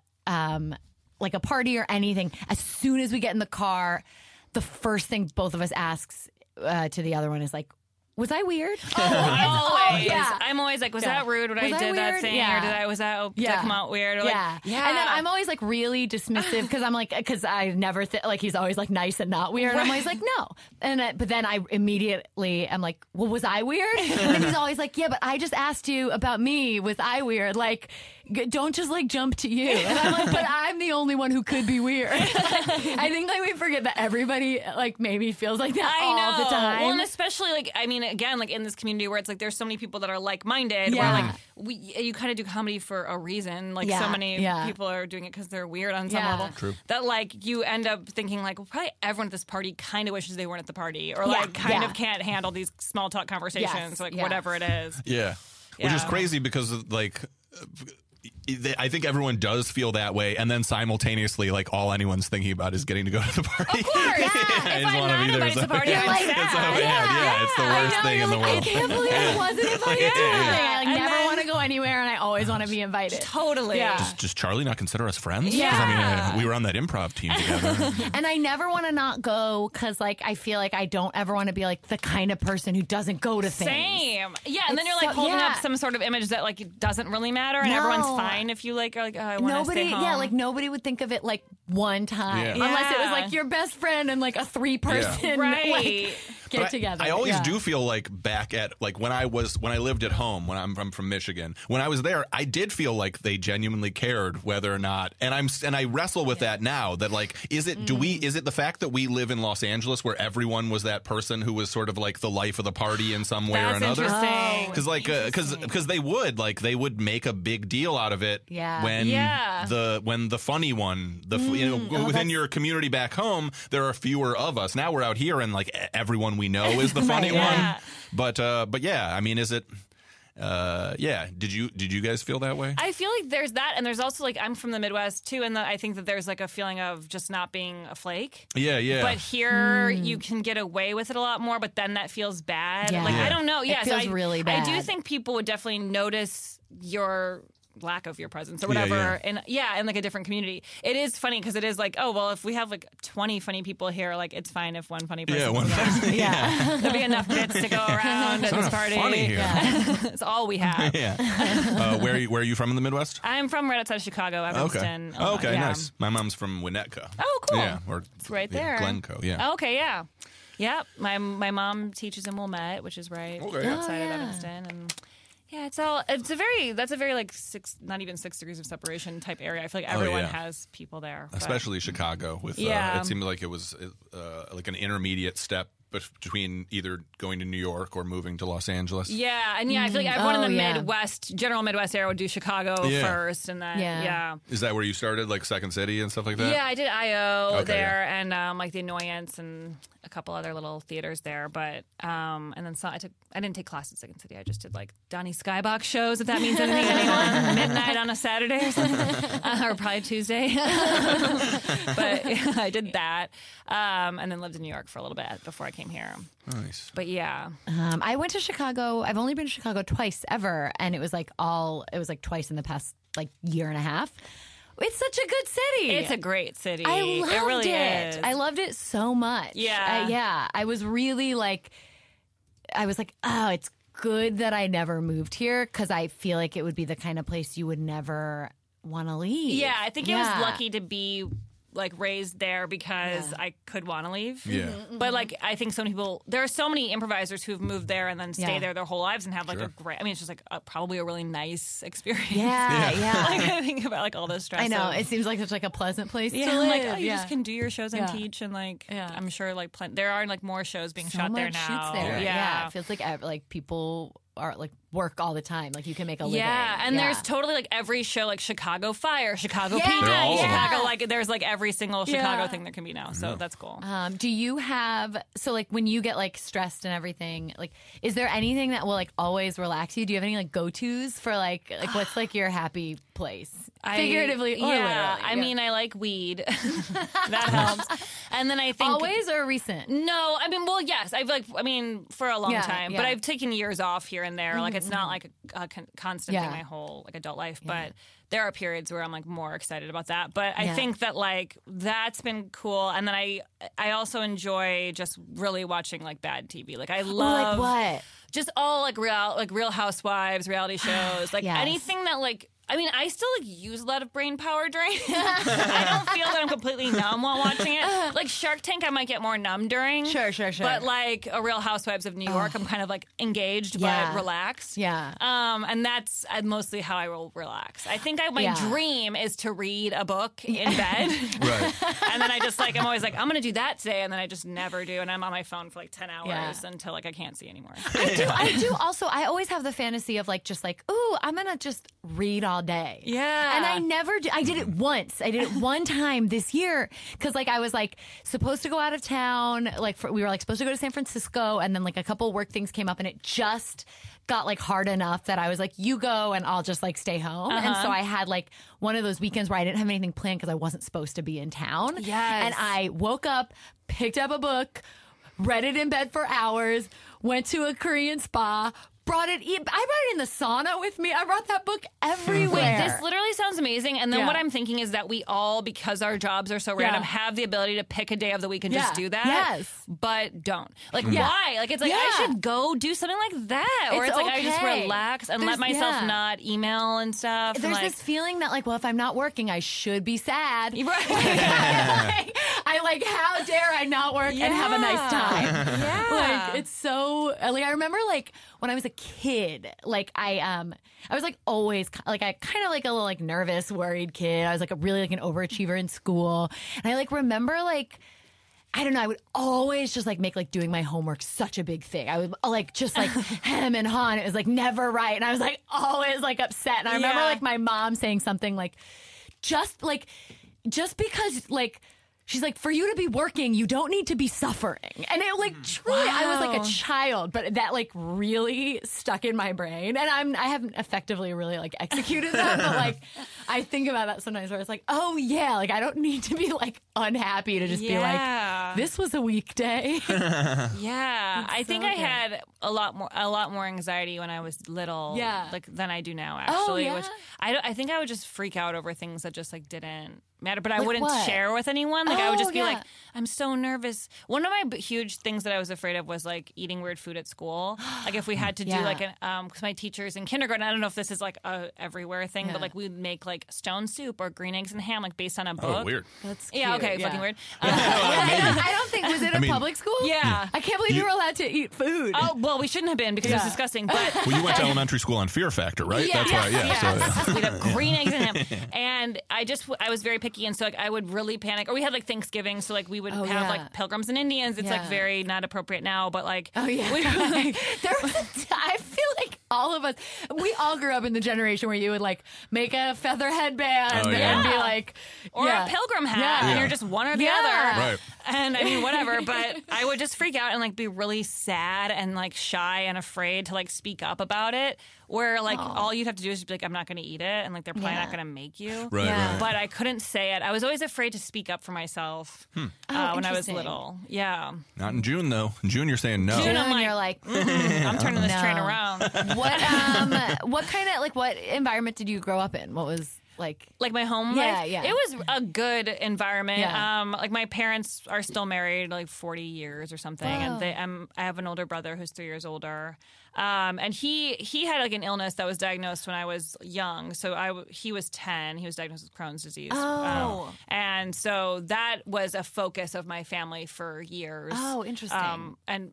a party or anything, as soon as we get in the car, the first thing both of us asks to the other one is like, was I weird? Always. yeah. I'm always like, was Yeah. that rude when Was I I did that weird? thing? Yeah. Or was that did Yeah. that come out weird? Or Yeah. Like, yeah. And then I'm always like really dismissive because I'm like, because I never like he's always like nice and not weird. And I'm always like, no. And but then I immediately am like, well, was I weird? And then he's always like, yeah, but I just asked you about me. Was I weird? Like, don't just like jump to you. And I'm like, but I'm the only one who could be weird. I think like we forget that everybody like maybe feels like that I all know. the time. Well, and especially like, I mean, again, like in this community where it's like there's so many people that are like-minded. Yeah. Where like you kind of do comedy for a reason. Like Yeah, so many yeah. people are doing it because they're weird on some Yeah. level. True. That like you end up thinking like, well, probably everyone at this party kind of wishes they weren't at the party, or Yeah, like kind yeah. of can't handle these small talk conversations, Yes, like yeah. whatever it is. Yeah. Which is Yeah. crazy because like I think everyone does feel that way, and then simultaneously, like all anyone's thinking about is getting to go to the party. Of course. I If just I'm wanna not be there invited to the so- party, I'm like, sad. It's so bad. Yeah, it's the I worst know, thing you're in the like, world. I can't believe I wasn't invited to Yeah. anything. I like, And never then- want to go anywhere, and I always want to be invited. Totally. Yeah. Does Charlie not consider us friends? 'Cause, Yeah. I mean, we were on that improv team together. And I never want to not go because, like, I feel like I don't ever want to be like the kind of person who doesn't go to things. Same. Yeah, and then It's you're like so- holding yeah. up some sort of image that like it doesn't really matter, and No. everyone's fine if you like are like, oh, I want to Nobody, stay home. yeah, like nobody would think of it like one time. Yeah. Unless it was Yeah. like your best friend and like a 3-person Right. like, get But together. I always Yeah. do feel like back at like when I lived at home, when I'm from Michigan, when I was there, I did feel like they genuinely cared whether or not, and I wrestle with that now, that like, is it the fact that we live in Los Angeles where everyone was that person who was sort of like the life of the party in some way or That's another? interesting. Because like because they would make a big deal out of it Yeah. when Yeah. the funny one within your community back home, there are fewer of us. Now we're out here and like everyone we know is the funny Yeah. one. But yeah, I mean, is it? Yeah. Did you guys feel that way? I feel like there's that, and there's also like I'm from the Midwest too, and I think that there's like a feeling of just not being a flake. Yeah. But here you can get away with it a lot more, but then that feels bad. Yeah. Like Yeah. I don't know. It Yeah, feels really I do bad. think people would definitely notice your lack of your presence or Yeah, whatever, yeah. in like a different community. It is funny because it is like, oh well, if we have like 20 funny people here, like it's fine if one funny person. Yeah, one comes out. Yeah. There'll be enough bits to go around at It's this not party. funny here. It's all we have. Yeah. Where are you from in the Midwest? I'm from right outside of Chicago, Evanston. Okay. Okay. Yeah. Nice. My mom's from Winnetka. Oh, cool. Yeah. Or It's right there. Glencoe. Yeah. Okay, yeah. Yeah, my mom teaches in Wilmette, which is right Okay. outside of yeah. Evanston, and yeah, that's a very like not even 6 degrees of separation type area. I feel like everyone yeah. has people there, but- Especially Chicago. With Yeah. it seemed like it was like an intermediate step between either going to New York or moving to Los Angeles. Yeah, and I feel like everyone in the yeah. Midwest, general Midwest area, would do Chicago Yeah. first, and then Yeah. Is that where you started, like Second City and stuff like that? Yeah, I did IO Okay, there, and like the Annoyance and a couple other little theaters there. But and then I didn't take classes at Second City. I just did like Donnie Skybox shows, if that means anything to anyone. Midnight on a Saturday or something, or probably Tuesday. But yeah, I did that, and then lived in New York for a little bit before I came here. Nice. But yeah, I went to Chicago. I've only been to Chicago twice ever, and it was like twice in the past like year and a half. It's such a good city. it's a great city. I loved it. Really it. is. I loved it so much. Yeah. Yeah. I was really like, oh, it's good that I never moved here because I feel like it would be the kind of place you would never want to leave. Yeah, I think I was Yeah. lucky to be like raised there because I could want to leave. Yeah. But like I think so many people, there are so many improvisers who've moved there and then stay Yeah. there their whole lives and have like Sure. a great. I mean, it's just like probably a really nice experience. Yeah. Like I think about like all the stress. I know. of- It seems like such like a pleasant place yeah, to I'm live. like oh, you yeah. just can do your shows and Yeah. teach and like Yeah. I'm sure like there are like more shows being so shot there much now. shoots there. Yeah. It feels like people are like work all the time. Like you can make a living. Yeah, and there's totally like every show like Chicago Fire, Chicago Yeah. PD, They're all over. Chicago like there's like every single Chicago Yeah. thing there can be now. So that's cool. Do you have like when you get like stressed and everything, like is there anything that will like always relax you? Do you have any like go-tos for like what's like your happy place? Figuratively or literally. I mean, I like weed. That helps. And then I think Always or recent? No, I mean, well, yes. For a long Yeah, time, yeah. but I've taken years off here and there. Like, it's not like a constant Yeah. thing my whole like adult life. But there are periods where I'm like more excited about that. But I Yeah. think that like that's been cool. And then I also enjoy just really watching like bad TV. Like I love like what? just all like Real Housewives, reality shows, like Yes. anything that like. I mean, I still like use a lot of brain power during. I don't feel that I'm completely numb while watching it. Like Shark Tank, I might get more numb during. Sure. But like a Real Housewives of New York, I'm kind of like engaged Yeah. but relaxed. Yeah. And that's mostly how I will relax. I think my Yeah. dream is to read a book in bed, Right. and then I'm always like, I'm going to do that today, and then I just never do, and I'm on my phone for like 10 hours Yeah. until like I can't see anymore. I do also. I always have the fantasy of like just like, ooh, I'm gonna just read all day. Yeah. And I never did. I did it once. I did it one time this year because like I was like supposed to go out of town. Like we were like supposed to go to San Francisco, and then like a couple work things came up, and it just got like hard enough that I was like, you go and I'll just like stay home. And so I had like one of those weekends where I didn't have anything planned because I wasn't supposed to be in town. Yes. And I woke up, picked up a book, read it in bed for hours, went to a Korean spa, I brought it in the sauna with me. I brought that book everywhere. Wait, this literally sounds amazing. And then what I'm thinking is that we all, because our jobs are so random, have the ability to pick a day of the week and just do that. Yes. But don't. Like, why? Like, it's like, I should go do something like that. Or it's like, I just relax and let myself not email and stuff. There's and this feeling that, like, well, if I'm not working, I should be sad. Right. How dare I not work and have a nice time? Yeah. Like, it's so, like, I remember, like, when I was a kid, like, I was, like, always, like, I kind of, like, a little, like, nervous, worried kid. I was, like, really, like, an overachiever in school. And I, like, remember, like, I don't know, I would always just, like, make, like, doing my homework such a big thing. I would, like, just, like, hem and haw, and it was, like, never right. And I was, like, always, like, upset. And I remember, like, my mom saying something, like, just because, like, she's like, for you to be working, you don't need to be suffering. And it, like, truly, I was like a child, but that, like, really stuck in my brain. And I haven't effectively really, like, executed that, but, like, I think about that sometimes where it's like, oh, yeah, like, I don't need to be, like, unhappy to just be like, this was a weekday. I think I had a lot more anxiety when I was little, like, than I do now, actually. Which I think I would just freak out over things that just, like, didn't matter, but I wouldn't share with anyone. Like, I would just be like, I'm so nervous. One of my huge things that I was afraid of was, like, eating weird food at school. Like, if we had to do, like, because my teachers in kindergarten, I don't know if this is, like, a everywhere thing, but, like, we'd make, like, stone soup or green eggs and ham, like, based on a book. Oh, weird. That's cute. Yeah, okay, fucking weird. I don't think, was it a public school? Yeah. I can't believe you were allowed to eat food. Oh, well, we shouldn't have been because it was disgusting, but... Well, you went to elementary school on Fear Factor, right? That's right, So, we'd have green eggs and ham. And I was very picky, and so, like, I would really panic. Or we had, like, Thanksgiving, so, like, we would have, like, Pilgrims and Indians. It's, like, very not appropriate now, but, like... Oh, yeah. There was I feel like all of us, we all grew up in the generation where you would, like, make a feather headband and be like... Or a pilgrim hat, and you're just one or the other. Right. And, I mean, whatever, but I would just freak out and, like, be really sad and, like, shy and afraid to, like, speak up about it. Where, like, all you'd have to do is just be like, I'm not going to eat it. And, like, they're probably not going to make you. Right. But I couldn't say it. I was always afraid to speak up for myself when I was little. Yeah. Not in June, though. In June, you're saying no. June, I'm like, you're like, I'm turning this train around. What kind of, like, what environment did you grow up in? What was... Like my home life? Yeah. It was a good environment. Yeah. Like, my parents are still married, like, 40 years or something. Oh. And I have an older brother who's 3 years older. And he had, like, an illness that was diagnosed when I was young. So he was 10. He was diagnosed with Crohn's disease. Oh. And so that was a focus of my family for years. Oh, interesting. And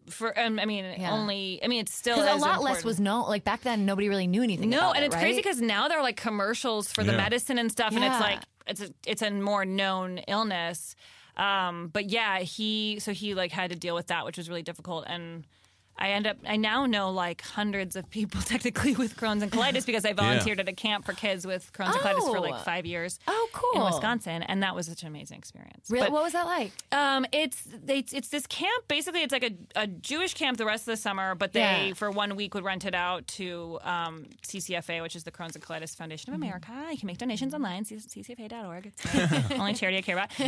it's still because a is lot important. less was known. Like, back then, nobody really knew anything. No, about and it, it's right? crazy because now there are, like, commercials for the medicine and stuff, and it's like it's a more known illness. But yeah, he like had to deal with that, which was really difficult. And I now know, like, hundreds of people technically with Crohn's and colitis because I volunteered at a camp for kids with Crohn's and colitis for, like, 5 years. Oh, cool. In Wisconsin, and that was such an amazing experience. Really? But, what was that like? it's this camp. Basically, it's like a Jewish camp the rest of the summer, but they for 1 week would rent it out to CCFA, which is the Crohn's and Colitis Foundation of America. You can make donations online, ccfa.org. It's the only charity I care about.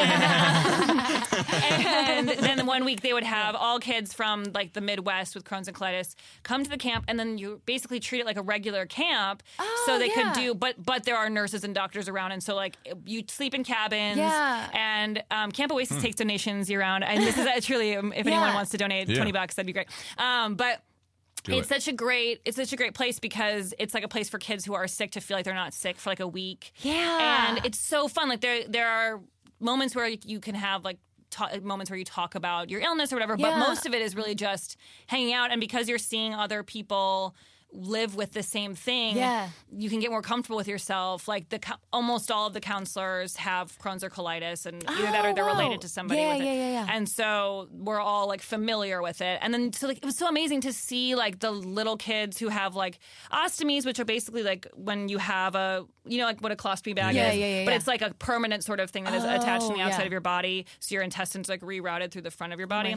And then 1 week they would have all kids from, like, the Midwest with Crohn's and colitis come to the camp, and then you basically treat it like a regular camp. So they could do, but there are nurses and doctors around, and so, like, you sleep in cabins. And Camp Oasis takes donations year round, and this is truly, if anyone wants to donate $20, that'd be great. But it's such a great place because it's like a place for kids who are sick to feel like they're not sick for, like, a week. And it's so fun. Like, there are moments where you can have, like, moments where you talk about your illness or whatever, but most of it is really just hanging out. And because you're seeing other people live with the same thing, you can get more comfortable with yourself. Like, almost all of the counselors have Crohn's or colitis, and either that or they're related to somebody with it. And so we're all, like, familiar with it. And then, so, like, it was so amazing to see, like, the little kids who have, like, ostomies, which are basically, like, when you have like what a colostomy bag is, but it's like a permanent sort of thing that is attached to the outside of your body, so your intestines, like, rerouted through the front of your body.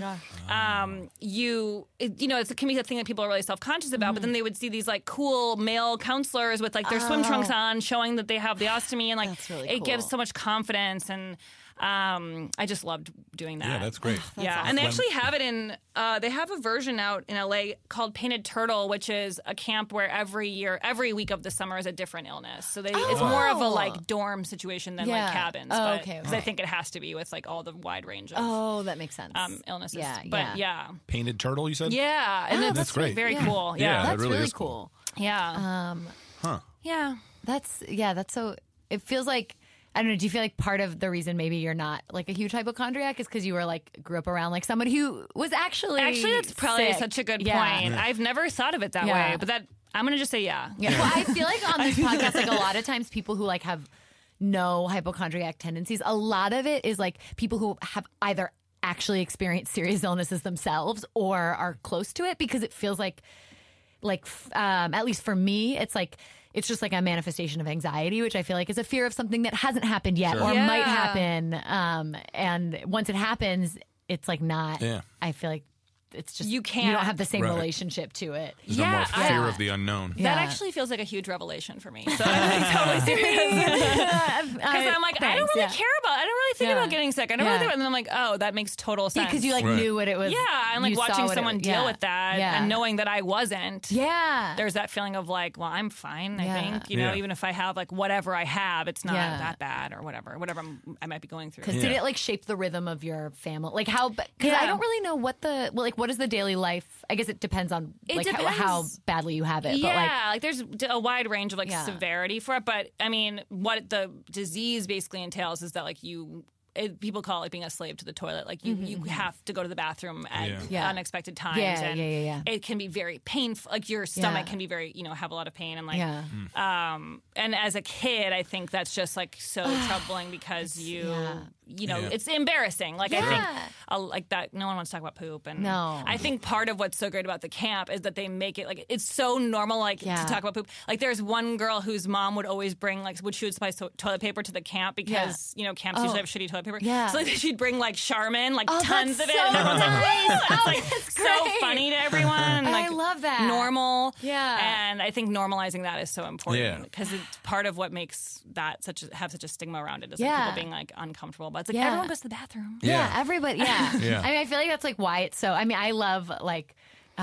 It can be a thing that people are really self-conscious about, but then they would see these, like, cool male counselors with, like, their swim trunks on, showing that they have the ostomy, and, like, That's really it cool. gives so much confidence. And I just loved doing that. Yeah, that's great. Yeah, and they actually have it in. They have a version out in LA called Painted Turtle, which is a camp where every week of the summer is a different illness. So it's more of a like dorm situation than like cabins. Oh, but, okay. Because I think it has to be with like all the wide range of that makes sense. illnesses. Yeah, But yeah. Painted Turtle, you said? Yeah, and it's that's great. Very cool. Yeah, Yeah, That's that really is cool. yeah, yeah. That's so. It feels like, I don't know. Do you feel like part of the reason maybe you're not like a huge hypochondriac is because you were like grew up around like someone who was actually That's probably sick? such a good Yeah. point. I've never thought of it that Yeah. way, but I'm gonna just say yeah. Yeah. Well, I feel like on this podcast, like a lot of times people who like have no hypochondriac tendencies, a lot of it is like people who have either actually experienced serious illnesses themselves or are close to it, because it feels like at least for me, it's just like a manifestation of anxiety, which I feel like is a fear of something that hasn't happened yet or Yeah. might happen. And once it happens, it's like not. Yeah. I feel like it's just You You can't- don't have the same Right. relationship to it. There's no more Yeah, fear of the unknown. Yeah. That actually feels like a huge revelation for me. So I'm like, totally serious. Because I'm like, I don't really care about. I don't really think Yeah. about getting sick. I don't really Yeah. think about. And then I'm like, oh, that makes total sense. Because you like Right. knew what it was. yeah, and like you saw watching what it someone was. deal Yeah. with that Yeah. and knowing that I wasn't. Yeah. There's that feeling of like, well, I'm fine. I Yeah. think you know, Yeah. even if I have like whatever I have, it's not Yeah. that bad or whatever I might be going through. Because did it like shape the rhythm of your family? Like how? Because I Yeah. don't really know what what is the daily life? I guess it depends on It like depends. how badly you have it. Yeah, But like, like there's a wide range of like Yeah. severity for it, but I mean, what the disease basically entails is that like people call it like being a slave to the toilet. Like you have to go to the bathroom at Yeah. Yeah. unexpected times. Yeah, and yeah. it can be very painful. Like your stomach Yeah. can be very, have a lot of pain and like, yeah. and as a kid, I think that's just like so troubling because Yeah. it's embarrassing. Like I think Yeah. like that. No one wants to talk about poop, and No. I think part of what's so great about the camp is that they make it like it's so normal, like Yeah. to talk about poop. Like there's one girl whose mom would always bring she would supply toilet paper to the camp because camps usually have shitty toilet paper. Yeah. So like she'd bring like Charmin, like Oh, tons that's of it, so and everyone's like, nice. "Woo!" It's Oh, like that's so great. funny to everyone. I Like love that. normal. Yeah. and I think normalizing that is so Yeah. important because it's part of what makes that have such a stigma around it is like Yeah. people being like uncomfortable. But it's like Yeah. everyone goes to the bathroom. Yeah, everybody. Yeah. Yeah. I mean, I feel like that's like why it's so. I mean, I love like.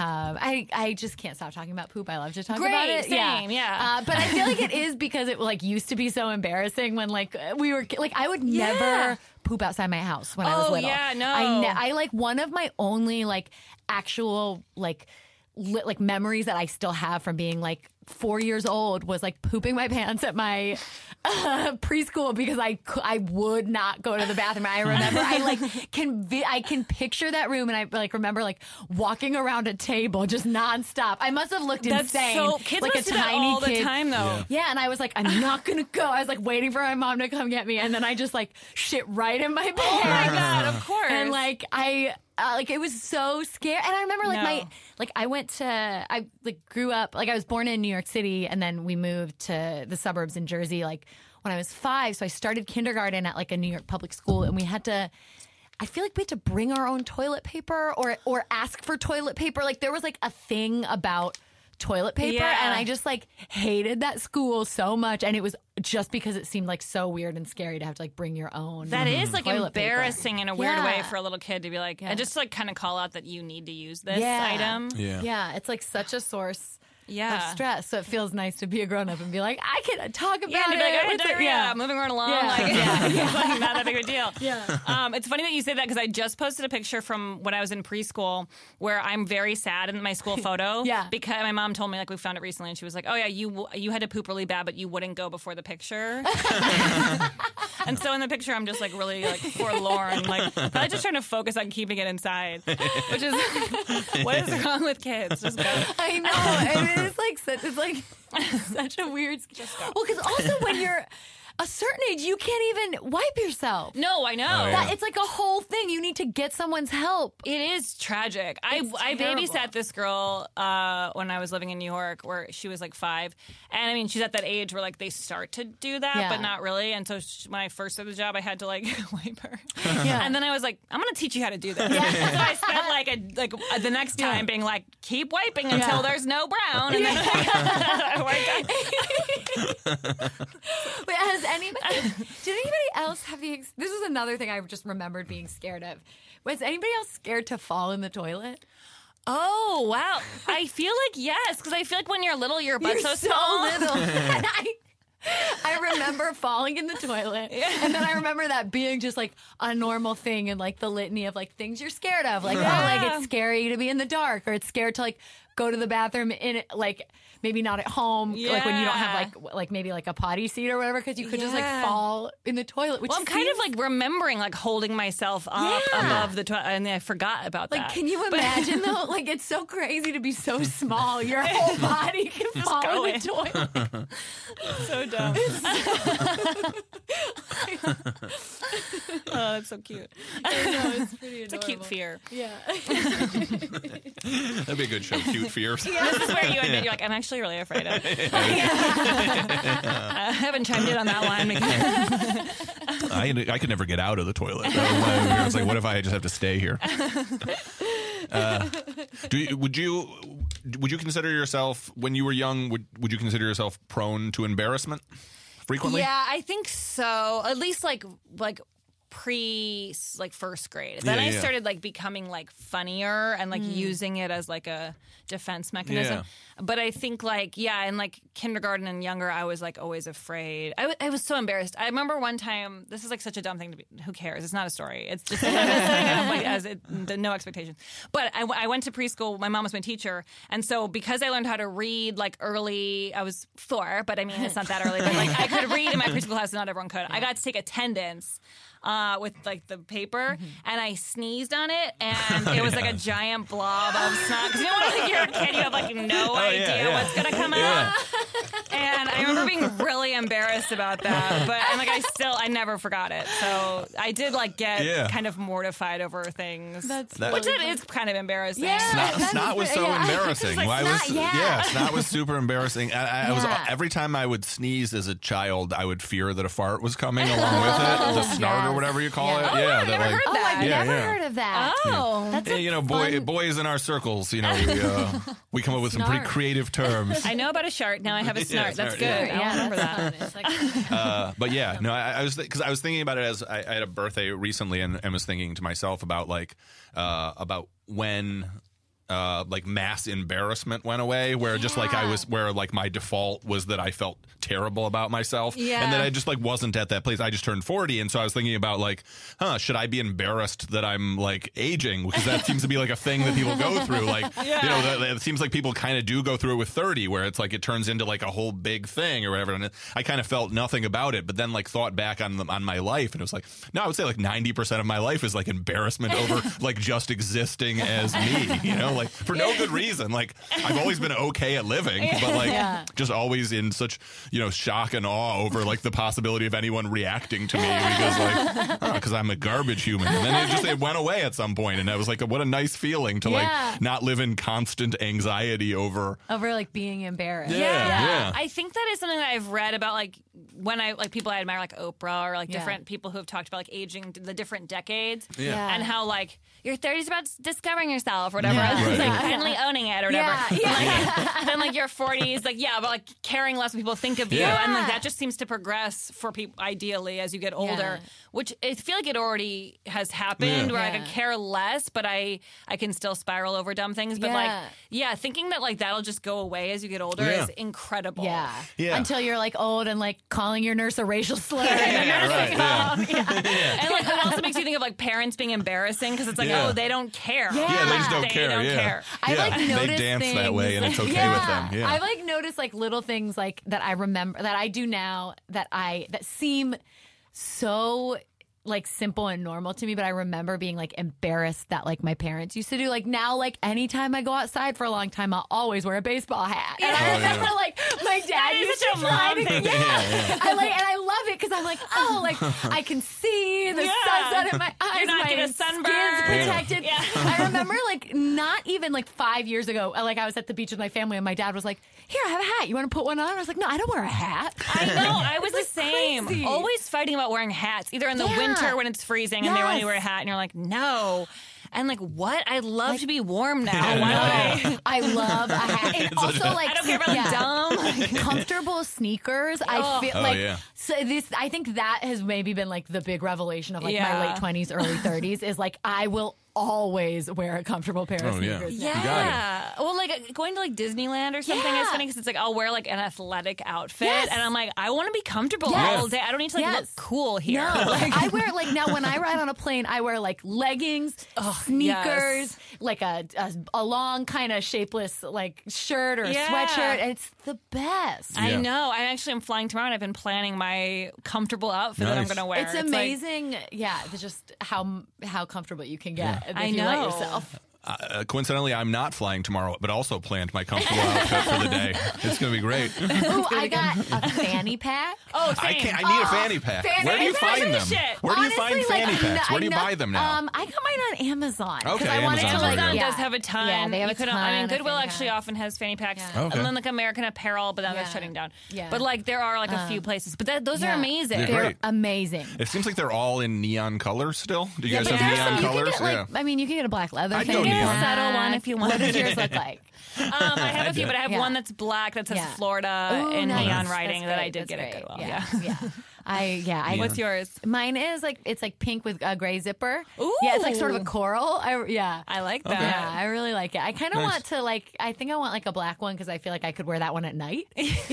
I just can't stop talking about poop. I love to talk Great, about it. same, yeah. But I feel like it is because it like used to be so embarrassing when like we were like I would never poop outside my house when I was Oh, little. yeah, no. I like one of my only like actual like memories that I still have from being like 4 years old was like pooping my pants at my preschool because I would not go to the bathroom. I remember I can picture that room and I like remember like walking around a table just nonstop. I must have looked That's insane. so kids like must a do that tiny all kid. the time though. Yeah, and I was like, I'm not gonna go. I was like waiting for my mom to come get me, and then I just like shit right in my pants. Oh my god, of course. And like I it was so scary. And I remember like No. I grew up like I was born in New York City, and then we moved to the suburbs in Jersey like when I was 5. So I started kindergarten at like a New York public school, and we had to. I feel like we had to bring our own toilet paper or ask for toilet paper. Like there was like a thing about toilet paper, Yeah. and I just like hated that school so much, and it was just because it seemed like so weird and scary to have to like bring your own. That is like toilet paper. embarrassing in a weird Yeah. way for a little kid to be like, and just like kind of call out that you need to use this Yeah. item. Yeah, it's like such a source Yeah. of stress. So it feels nice to be a grown up and be like, I can talk about Yeah, and to be like, I had it. It's diarrhea. yeah. Moving right along. Yeah. Like, it's like not that big of a deal. Yeah. It's funny that you say that because I just posted a picture from when I was in preschool where I'm very sad in my school photo. Yeah. Because my mom told me, like, we found it recently, and she was like, oh, yeah, you had to poop really bad, but you wouldn't go before the picture. And so in the picture, I'm just, like, really, like, forlorn. Like, probably just trying to focus on keeping it inside, which is, what is wrong with kids? Just go. I know. I mean, it's like such a weird. Well, because also when you're a certain age, you can't even wipe yourself. No, I know. yeah. It's like a whole thing. You need to get someone's help. It is tragic. I terrible. babysat this girl when I was living in New York, where she was like 5, and I mean she's at that age where like they start to do that, Yeah. but not really. And so when I first started the job, I had to like wipe her, Yeah. and then I was like, I'm gonna teach you how to do this. So I spent the next time being like, keep wiping until Yeah. there's no brown, and then I wiped out. But as Did anybody else have the? This is another thing I just remembered being scared of. Was anybody else scared to fall in the toilet? Oh, wow. I feel like yes, because I feel like when you're little, your butt's so small. Little. And I remember falling in the toilet, and then I remember that being just like a normal thing in like the litany of like things you're scared of, like like it's scary to be in the dark, or it's scared to like go to the bathroom in it, like maybe not at home, like when you don't have like maybe like a potty seat or whatever, because you could just like fall in the toilet. Which I'm kind of like remembering like holding myself up above the toilet, and I forgot about that. Like, can you imagine though? Like, it's so crazy to be so small, your whole body can fall in the toilet. So dumb. Oh, it's so cute. I know, it's pretty adorable. It's a cute fear. Yeah. That'd be a good show, Cute Fears. This is where you admit you're like, I'm actually really afraid of. I haven't chimed in on that line because I could never get out of the toilet. I was like, what if I just have to stay here? Would you consider yourself, when you were young, would you consider yourself prone to embarrassment frequently? Yeah, I think so. At least like first grade. Then I started like becoming like funnier and like using it as like a defense mechanism. Yeah. But I think like, in like kindergarten and younger, I was like always afraid. I was so embarrassed. I remember one time, this is like such a dumb thing to be, who cares? It's not a story. It's just no expectations. But I went to preschool. My mom was my teacher. And so because I learned how to read like early, I was 4, but I mean, it's not that early. But like I could read in my preschool class, not everyone could. I got to take attendance with like the paper, and I sneezed on it, and it was like a giant blob of snot. Because you know when you're a kid, you have like no idea what's gonna come out. And I remember being really embarrassed about that, but and like I never forgot it. So I did like get kind of mortified over things, which it is kind of embarrassing. Yeah, snot was so embarrassing. Like snot was super embarrassing. I was every time I would sneeze as a child, I would fear that a fart was coming along with it, the snort or whatever you call it. I've never heard that. I've never heard of that. Oh, that's boys in our circles, we come up with some pretty creative terms. I know about a shart. Now I have a snort. That's good. Yeah, I'll remember that. It's like, But yeah, no, I was because I was thinking about it as I had a birthday recently, and was thinking to myself about about when. Like mass embarrassment went away, where just like where like my default was that I felt terrible about myself, and then I just like wasn't at that place. I just turned 40, and so I was thinking about like, should I be embarrassed that I'm like aging, because that seems to be like a thing that people go through. Like, it seems like people kind of do go through it with 30, where it's like it turns into like a whole big thing or whatever. And I kind of felt nothing about it, but then like thought back on my life, and it was like, no, I would say like 90% of my life is like embarrassment over like just existing as me, like for no good reason. Like I've always been okay at living, but like just always in such shock and awe over like the possibility of anyone reacting to me because I'm a garbage human. And then it went away at some point, and I was like, what a nice feeling to like not live in constant anxiety over like being embarrassed. I think that is something that I've read about, like when I like people I admire, like Oprah, or like different people who have talked about like aging, the different decades, and how like your 30s is about discovering yourself or whatever. It's like finally owning it or whatever. Then like your 40s, like but like caring less what people think of you, and like that just seems to progress for people ideally as you get older. Which I feel like it already has happened, where I could care less, but I can still spiral over dumb things. But thinking that like that'll just go away as you get older is incredible. Until you're like old and like calling your nurse a racial slur. And like it also makes you think of like parents being embarrassing, because it's like, oh, they don't care. They just don't care. I like notice they dance things, that way, and it's okay with them. I like notice like little things like that I remember that I do now that seem so like simple and normal to me, but I remember being like embarrassed that like my parents used to do. Like now, like anytime I go outside for a long time, I'll always wear a baseball hat. And I remember like my dad used to try to I love it, because I'm like, oh, like I can see the sunset in my eyes. You're not my getting a sunburn. Skin's protected. I remember like not even like 5 years ago, like I was at the beach with my family, and my dad was like, here, I have a hat. You want to put one on? I was like, no, I don't wear a hat. I know. I was the same. Crazy. Always fighting about wearing hats, either in the winter when it's freezing and they want you to wear a hat, and you're like, no. And like, what? I love to be warm now. Why would I? I love a hat. And also, like, I don't care about dumb. comfortable sneakers. I feel like yeah. so this. I think that has maybe been like the big revelation of like my late 20s, early 30s is like I will always wear a comfortable pair of sneakers. You got Yeah. Well, like going to like Disneyland or something is funny because it's like I'll wear like an athletic outfit and I'm like, I want to be comfortable all day. I don't need to like look cool here. No, I wear like now when I ride on a plane, I wear like leggings, sneakers, like a long kind of shapeless like shirt or a sweatshirt. And it's the best. I know. I actually am flying tomorrow and I've been planning my comfortable outfit that I'm going to wear. It's amazing. It's just how comfortable you can get. If you let yourself. Coincidentally, I'm not flying tomorrow, but also planned my comfortable outfit for the day. It's going to be great. Ooh, I got a fanny pack. Oh, same. I need a fanny pack. Where do you find them? Where do you find fanny packs? Where do you buy them now? I got mine on Amazon. Okay, I wanted to, Amazon does have a ton. Yeah, they have a ton. I mean, Goodwill of actually often has fanny packs. Yeah. Okay. And then like American Apparel, but now they're shutting down. Yeah. But like there are like a few places. But those are amazing. They're They're great. amazing. It seems like they're all in neon colors still. Do you guys But have there's neon some, colors? you can get, like, I mean, you can get a black leather I'd fanny go neon. pack. Settle one if you want. What does yours look like? I have a few, but I have Yeah. one that's black that says Yeah. Florida Ooh, in nice. neon writing That's that I great. did That's get at great. Goodwill. Yeah. What's yours? Mine is like it's like pink with a gray zipper. Ooh. Yeah, it's like sort of a coral. I like that. Yeah, I really like it. I kind of Nice. want to like. I think I want like a black one because I feel like I could wear that one at night.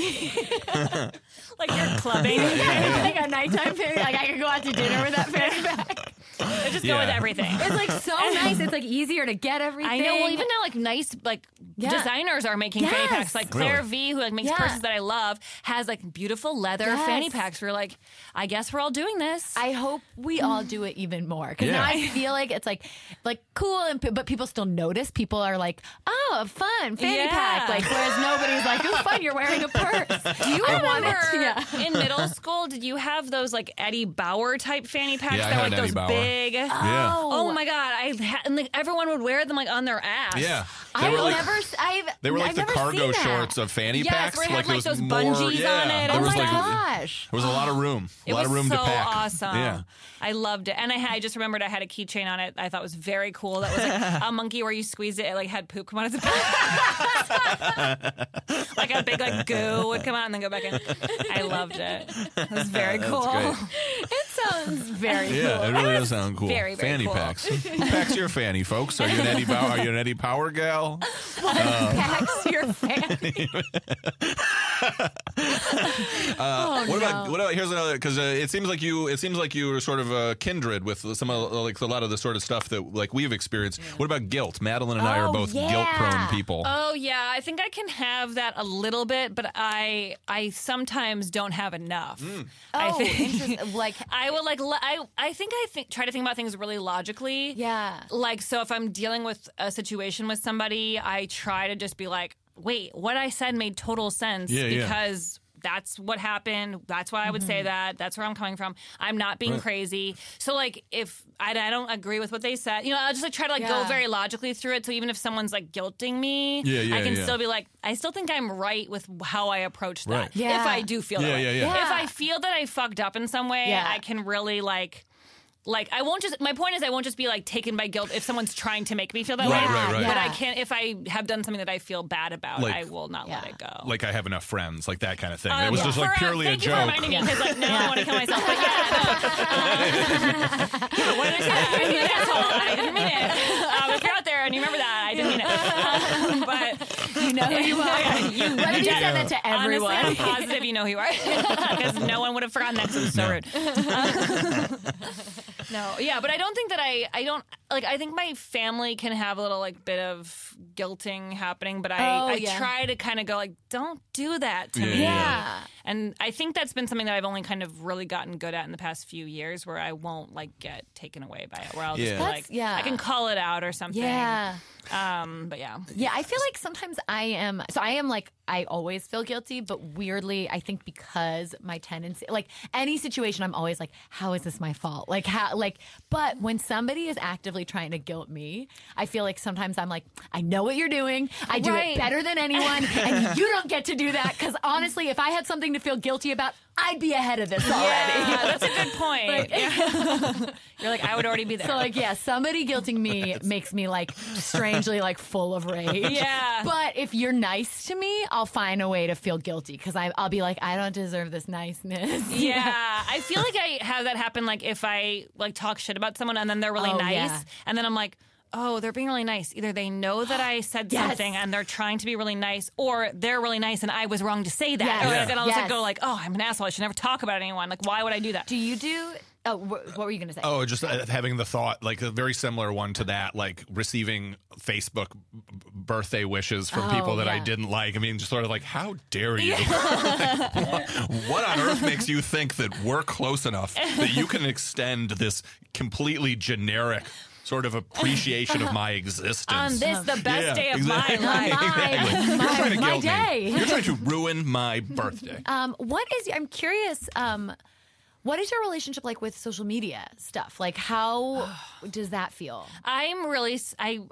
Like you're clubbing. Like a nighttime fanny. Like I could go out to dinner with that fanny pack. Just go with everything. It's like so nice. It's like easier to get everything. I know. Well, even now, like nice, like designers are making fanny Yes. packs. Like Claire Really? V, who like makes purses that I love, has like beautiful leather fanny packs. We're like, I guess we're all doing this. I hope we all do it even more because Yeah. now I feel like it's like cool, but people still notice. People are like, "Oh, fun fanny pack!" Like, whereas nobody's like, "Oh, fun, you're wearing a purse." Do you remember Yeah. in middle school? Did you have those like Eddie Bauer type fanny packs Yeah, I that were had like Eddie those Bauer. big? Yeah. Oh my god! And like everyone would wear them like on their ass. Yeah. They were like the cargo shorts of fanny Yes, packs. where it had, there like, was those more- bungees on it. There Oh was my gosh. There was a lot of room. It A lot was of room so to pack. awesome. Yeah. I loved it. And I just remembered I had a keychain on it I thought was very cool. That was like a monkey where you squeeze it, like had poop come out of the like a big like goo would come out and then go back in. I loved it. It was very cool. great. It sounds very Yeah, cool. it really does sound cool. very, very fanny cool. packs. Who packs your fanny, folks? Are you an Eddie Bauer? Are you an Eddie Power gal? Packs your fanny. What about here's another because it seems like you are sort of kindred with some of like a lot of the sort of stuff that like we've experienced. What about guilt? Madeline and I are both guilt prone people. Oh yeah, I think I can have that a little bit, but I sometimes don't have enough. I think interesting. Like I will like I think try to think about things really logically. Yeah. Like so if I'm dealing with a situation with somebody, I try to just be like, wait, what I said made total sense because that's what happened. That's why I would say that. That's where I'm coming from. I'm not being crazy. So, like, if I don't agree with what they said, you know, I'll just like try to like go very logically through it. So even if someone's like guilting me, I can still be like, I still think I'm right with how I approach that. Right. Yeah. If I do feel that way. Yeah. If I feel that I fucked up in some way, I can really like I won't just. My point is, I won't just be like taken by guilt if someone's trying to make me feel that way. Right. But I can't. If I have done something that I feel bad about, Like- I will not let it go. Like I have enough friends, like that kind of thing. It was just like For, purely a thank you joke. for reminding me because like now I want to kill myself. But what did I say? I mean, asshole. I didn't mean it. If you're out there and you remember that, I didn't mean it. But you know who you are. What if you said that to everyone? honestly, I'm positive you know who you are because no one would have forgotten that because it was so rude. No, yeah, but I don't think that I don't like. I think my family can have a little like bit of guilting happening, but I try to kind of go like, don't do that to me. Yeah. And I think that's been something that I've only kind of really gotten good at in the past few years, where I won't like get taken away by it. Where I'll just be like, I can call it out or something. Yeah. But yeah. Yeah, I feel like sometimes I am like, I always feel guilty, but weirdly, I think because my tendency, like any situation, I'm always like, how is this my fault? Like, but when somebody is actively trying to guilt me, I feel like sometimes I'm like, I know what you're doing. I do it better than anyone. And you don't get to do that. Because honestly, if I had something to feel guilty about, I I'd be ahead of this already. Yeah, that's a good point. You're like, I would already be there. So like, yeah, somebody guilting me makes me like strangely like full of rage. Yeah. But if you're nice to me, I'll find a way to feel guilty because I'll be like, I don't deserve this niceness. Yeah, I feel like I have that happen. Like if I like talk shit about someone and then they're really nice, yeah. and then I'm like, oh, they're being really nice. Either they know that I said Yes. something and they're trying to be really nice, or they're really nice and I was wrong to say that. Yes. Or Yeah. then I'll just Yes. go like, oh, I'm an asshole. I should never talk about anyone. Like, why would I do that? Do you do? Oh, what were you going to say? Oh, just having the thought, like a very similar one to that, like receiving Facebook birthday wishes from people that I yeah. didn't like. I mean, just sort of like, how dare you? What on earth makes you think that we're close enough that you can extend this completely generic sort of appreciation of my existence? On this, the best Yeah, day of exactly. my life. You're trying to my guilt day. me. You're trying to ruin my birthday. I'm curious. What is your relationship like with social media stuff? Like, how does that feel? I'm really.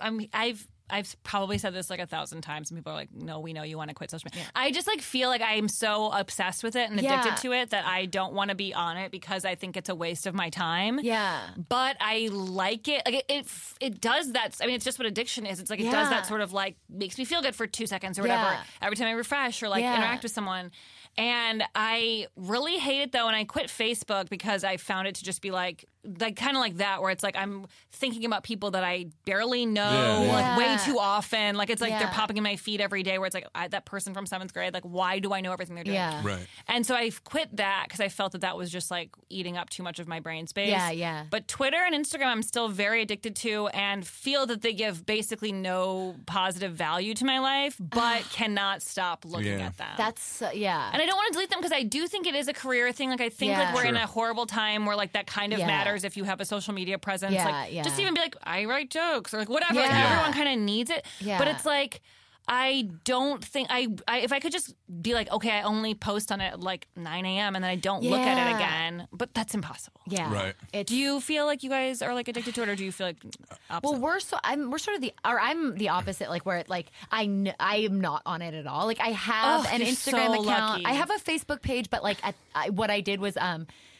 I've probably said this like 1,000 times, and people are like, "No, we know you want to quit social media." Yeah. I just like feel like I'm so obsessed with it and addicted to it that I don't want to be on it because I think it's a waste of my time. Yeah. But I like it. Like it does that. I mean, it's just what addiction is. It's like it does that sort of like makes me feel good for 2 seconds or whatever Yeah. every time I refresh or like interact with someone. And I really hate it though, and I quit Facebook because I found it to just be like kind of like that, where it's like I'm thinking about people that I barely know, like way too often. Like it's like they're popping in my feed every day, where it's like that person from 7th grade. Like, why do I know everything they're doing? Yeah. Right. And so I quit that because I felt that was just like eating up too much of my brain space. Yeah, yeah. But Twitter and Instagram, I'm still very addicted to, and feel that they give basically no positive value to my life, but cannot stop looking at them. That's And I don't want to delete them because I do think it is a career thing. Like I think Yeah. like we're in a horrible time where like that kind of Yeah. matters if you have a social media presence. Yeah, like yeah. just even be like, I write jokes or like whatever. Like Yeah. everyone kind of needs it. Yeah. But it's like I don't think I if I could just be like, okay, I only post on it at like 9 a.m. and then I don't look at it Yeah. again. But that's impossible. yeah. Right. Do you feel like you guys are like addicted to it, or do you feel like opposite? Well, I'm the opposite. Like where like I am not on it at all. Like I have an you're Instagram so account. lucky. I have a Facebook page, but like what I did was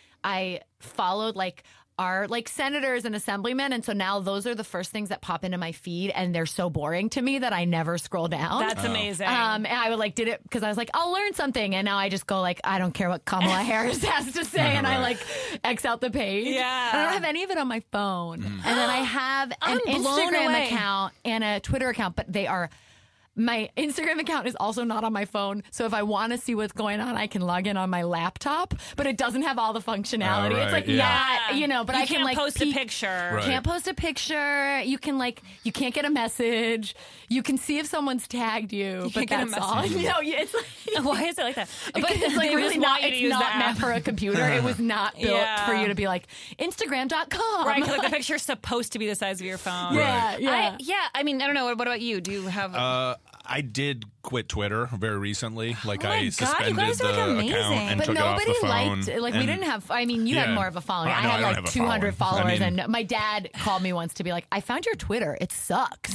I followed like our like senators and assemblymen, and so now those are the first things that pop into my feed, and they're so boring to me that I never scroll down. That's amazing. And I would like did it because I was like, I'll learn something, and now I just go like, I don't care what Kamala Harris has to say, and I like X out the page. Yeah. I don't have any of it on my phone, and then I have an I'm blown Instagram away. account and a Twitter account, but they are. My Instagram account is also not on my phone, so if I want to see what's going on, I can log in on my laptop, but it doesn't have all the functionality. Oh, right, It's like yeah. not, but you I can't can like post peek- a picture. Right. Can't post a picture. You can like you can't get a message. You can see if someone's tagged you, but can't get a that's all. message. No, it's like Why is it like that? But it's like they really just not. want you to It's use not the meant app. for a computer. It was not built Yeah. for you to be like Instagram.com. Right, because like the picture's supposed to be the size of your phone. Yeah, yeah. I mean, I don't know. What about you? Do you have? I did quit Twitter very recently. Like Oh my I God, suspended you guys are, like, the amazing. account and But took it off nobody the phone. liked. Like we And- didn't have. I mean, you had Yeah. more of a following. No, I I had don't like have a 200 following. followers, I mean- and my dad called me once to be like, "I found your Twitter. It sucks."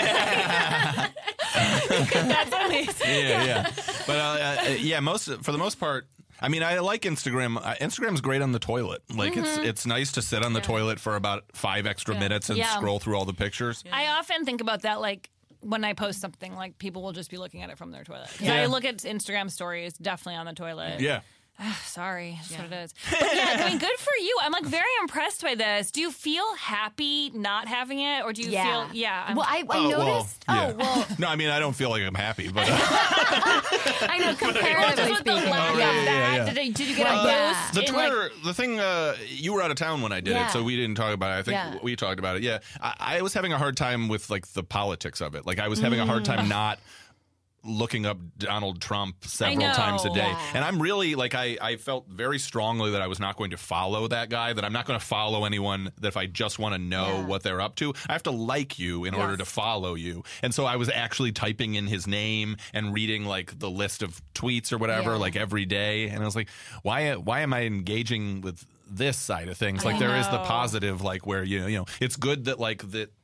That's amazing. Yeah. But for the most part, I mean, I like Instagram. Instagram's great on the toilet. Like it's nice to sit on the toilet for about 5 extra minutes and Yeah. scroll through all the pictures. I often think about that, like when I post something, like people will just be looking at it from their toilet. 'Cause Yeah. I look at Instagram stories, definitely on the toilet. Yeah. Sorry, that's what it is. But yeah, I mean, good for you. I'm like very impressed by this. Do you feel happy not having it, or do you feel? Yeah. Well, I noticed. yeah. Oh well, No, I mean, I don't feel like I'm happy, but I know comparatively just with the speaking. lack of yeah, that, yeah. did you get a yeah. boost? the in, like, Twitter, the thing, you were out of town when I did Yeah. it, so we didn't talk about it. I think Yeah. we talked about it. Yeah, I was having a hard time with like the politics of it. Like I was having a hard time not looking up Donald Trump several know. times a day. Yeah. And I'm really like I felt very strongly that I was not going to follow that guy, that I'm not going to follow anyone that if I just want to know Yeah. what they're up to, I have to like you in order to follow you. And so I was actually typing in his name and reading like the list of tweets or whatever Yeah. like every day, and I was like, why am I engaging with this side of things? Like there is the know. positive, like where you know it's good that like that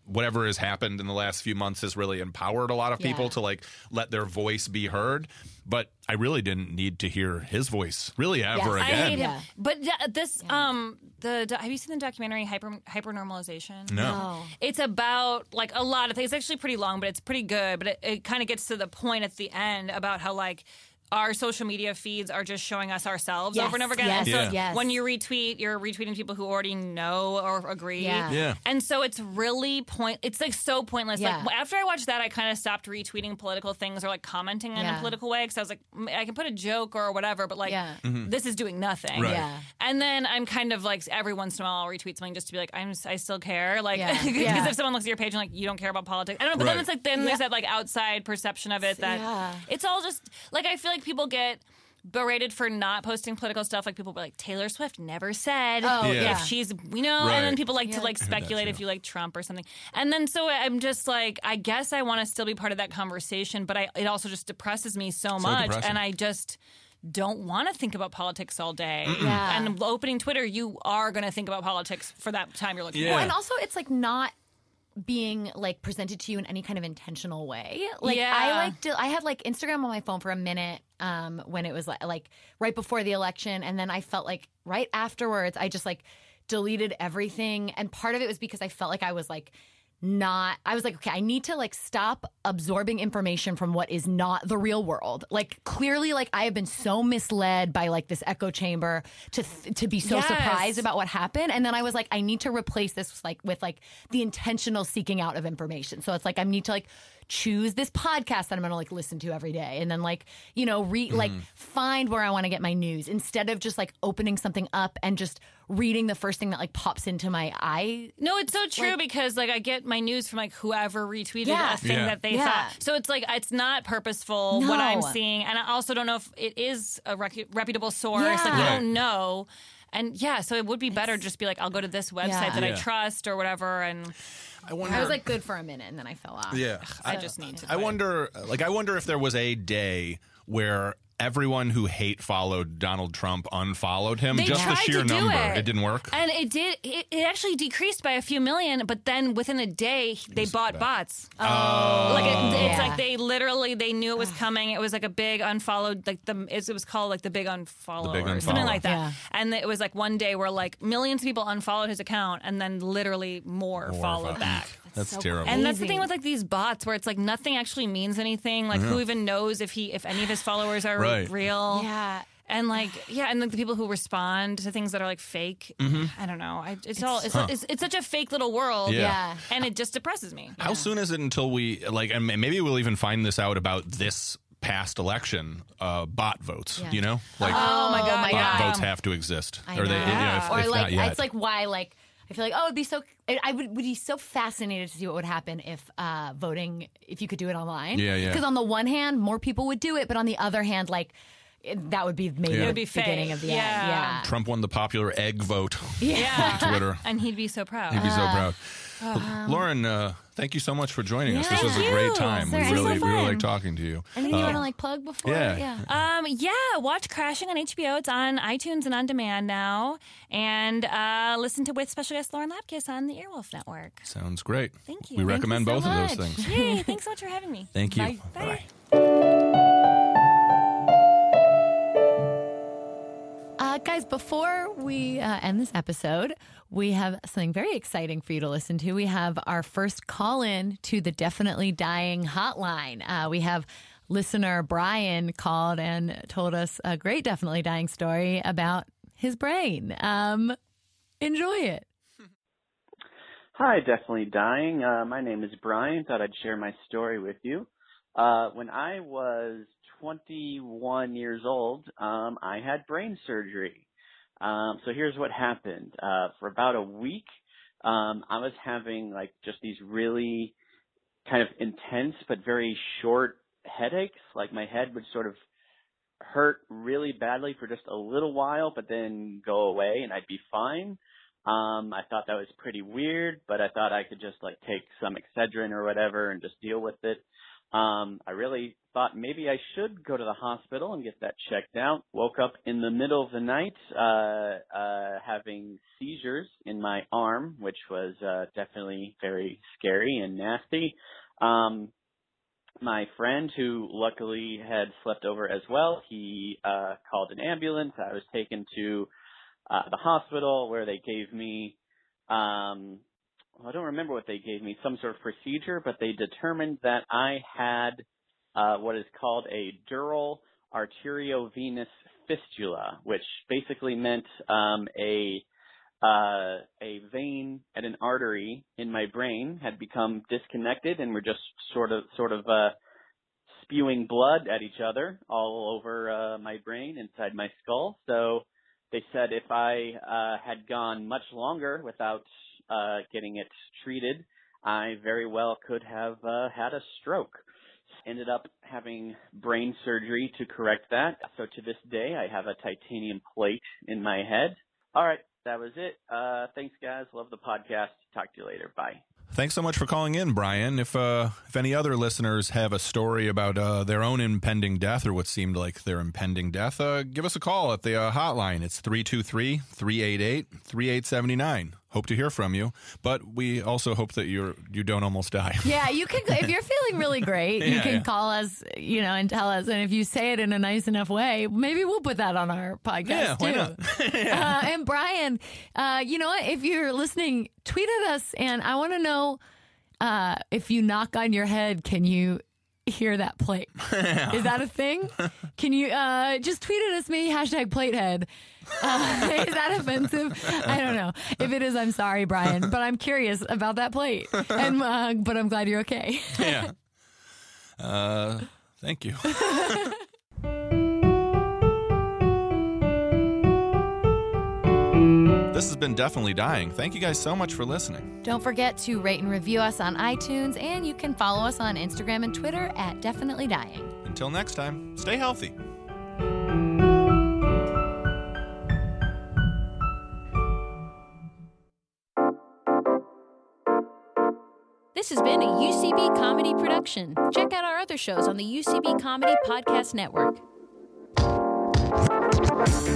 whatever has happened in the last few months has really empowered a lot of people to like let their voice be heard. But I really didn't need to hear his voice really ever I again. hate him. But this, have you seen the documentary Hypernormalization? No. It's about like a lot of things. It's actually pretty long, but it's pretty good. But it kind of gets to the point at the end about how like our social media feeds are just showing us ourselves over and over again. Yes, and so yes. when you retweet, you're retweeting people who already know or agree. Yeah. And so it's really it's like so pointless. Yeah. Like after I watched that, I kind of stopped retweeting political things or like commenting in a political way because I was like, I can put a joke or whatever, but like this is doing nothing. Right. Yeah. And then I'm kind of like every once in a while I'll retweet something just to be like I still care, like because Yeah. if someone looks at your page and like you don't care about politics, I don't know. But then it's like there's that like outside perception of it that it's all just like I feel like people get berated for not posting political stuff. Like people were like Taylor Swift never said if she's and then people like to like speculate if you like Trump or something. And then so I'm just like I guess I want to still be part of that conversation, but it also just depresses me so much, depressing. and I just don't want to think about politics all day. Yeah. And opening Twitter, you are going to think about politics for that time you're looking Well, at. and also it's like not being like presented to you in any kind of intentional way. Like I had like Instagram on my phone for a minute when it was like right before the election, and then I felt like right afterwards I just like deleted everything, and part of it was because I felt like I was like okay, I need to like stop absorbing information from what is not the real world. Like clearly, like I have been so misled by like this echo chamber to be so surprised about what happened. And then I was like, I need to replace this with the intentional seeking out of information. So it's like I need to like choose this podcast that I'm going to like listen to every day, and then like like find where I want to get my news instead of just like opening something up and just reading the first thing that like pops into my eye. No, it's so true because like I get my news from like whoever retweeted a thing that they thought. So it's like it's not purposeful what I'm seeing, and I also don't know if it is a reputable source. Like you don't know. And so it would be better just be like, I'll go to this website that I trust or whatever. And I was like good for a minute and then I fell off. Yeah. I just need to. I wonder if there was a day where everyone who hate followed Donald Trump unfollowed him. They just the tried sheer to do number. it. It didn't work. And it did. It actually decreased by a few million, but then within a day, they bought bots. It's like they knew it was coming. It was like a big unfollowed, like it was called like the big unfollow or something like that. Yeah. And it was like one day where like millions of people unfollowed his account, and then literally more followed back. That's so terrible. And that's the thing with like these bots where it's like nothing actually means anything. Like who even knows if any of his followers are real? Yeah. And like and like the people who respond to things that are like fake. I don't know. It's such a fake little world. Yeah. And it just depresses me. How soon is it until we like, and maybe we'll even find this out about this past election, bot votes, like oh my God, bot votes have to exist. I Or know. they, if like not yet. it's like why like I feel like it'd be so I would be so fascinated to see what would happen if voting if you could do it online. Yeah. Because on the one hand, more people would do it, but on the other hand, like that would be maybe It the would be beginning fake. of the end. Yeah. Trump won the popular egg vote Yeah. on Twitter. And he'd be so proud. He'd be so proud. Well, Lauren, thank you so much for joining us. This was a Thank great you. time. We It's so really fun. like talking to you. Anything you want to like plug before? Yeah, watch Crashing on HBO. It's on iTunes and on demand now. And listen to with special guest Lauren Lapkus on the Earwolf Network. Sounds great. Thank you. We Thank recommend you so both of those much. things. Yay, thanks so much for having me. Thank you. Bye. Bye. Guys, before we end this episode, we have something very exciting for you to listen to. We have our first call-in to the Definitely Dying hotline. We have listener Brian called and told us a great Definitely Dying story about his brain. Enjoy it. Hi, Definitely Dying. My name is Brian. Thought I'd share my story with you. When I was 21 years old, I had brain surgery. So here's what happened. For about a week, I was having like just these really kind of intense but very short headaches. Like my head would sort of hurt really badly for just a little while, but then go away and I'd be fine. I thought that was pretty weird, but I thought I could just like take some Excedrin or whatever and just deal with it. I really thought maybe I should go to the hospital and get that checked out. Woke up in the middle of the night having seizures in my arm, which was definitely very scary and nasty. My friend, who luckily had slept over as well, he called an ambulance. I was taken to the hospital where they gave me I don't remember what they gave me, some sort of procedure, but they determined that I had what is called a dural arteriovenous fistula, which basically meant a vein and an artery in my brain had become disconnected and were just sort of spewing blood at each other all over my brain inside my skull. So they said if I had gone much longer without getting it treated, I very well could have had a stroke. Ended up having brain surgery to correct that. So to this day, I have a titanium plate in my head. All right, that was it. Thanks, guys. Love the podcast. Talk to you later. Bye. Thanks so much for calling in, Brian. If any other listeners have a story about their own impending death or what seemed like their impending death, give us a call at the hotline. It's 323-388-3879. Hope to hear from you, but we also hope that you don't almost die. Yeah, you can. If you're feeling really great, you can call us, and tell us. And if you say it in a nice enough way, maybe we'll put that on our podcast why too. not? And Brian, you know what? If you're listening, tweet at us, and I want to know if you knock on your head, can you hear that plate? Is that a thing? Can you just tweet at us, maybe #platehead? Is that offensive? I don't know. If it is, I'm sorry, Brian, but I'm curious about that plate. And but I'm glad you're okay. Yeah. Thank you. This has been Definitely Dying. Thank you guys so much for listening. Don't forget to rate and review us on iTunes, and you can follow us on Instagram and Twitter at Definitely Dying. Until next time, stay healthy. This has been a UCB Comedy production. Check out our other shows on the UCB Comedy Podcast Network.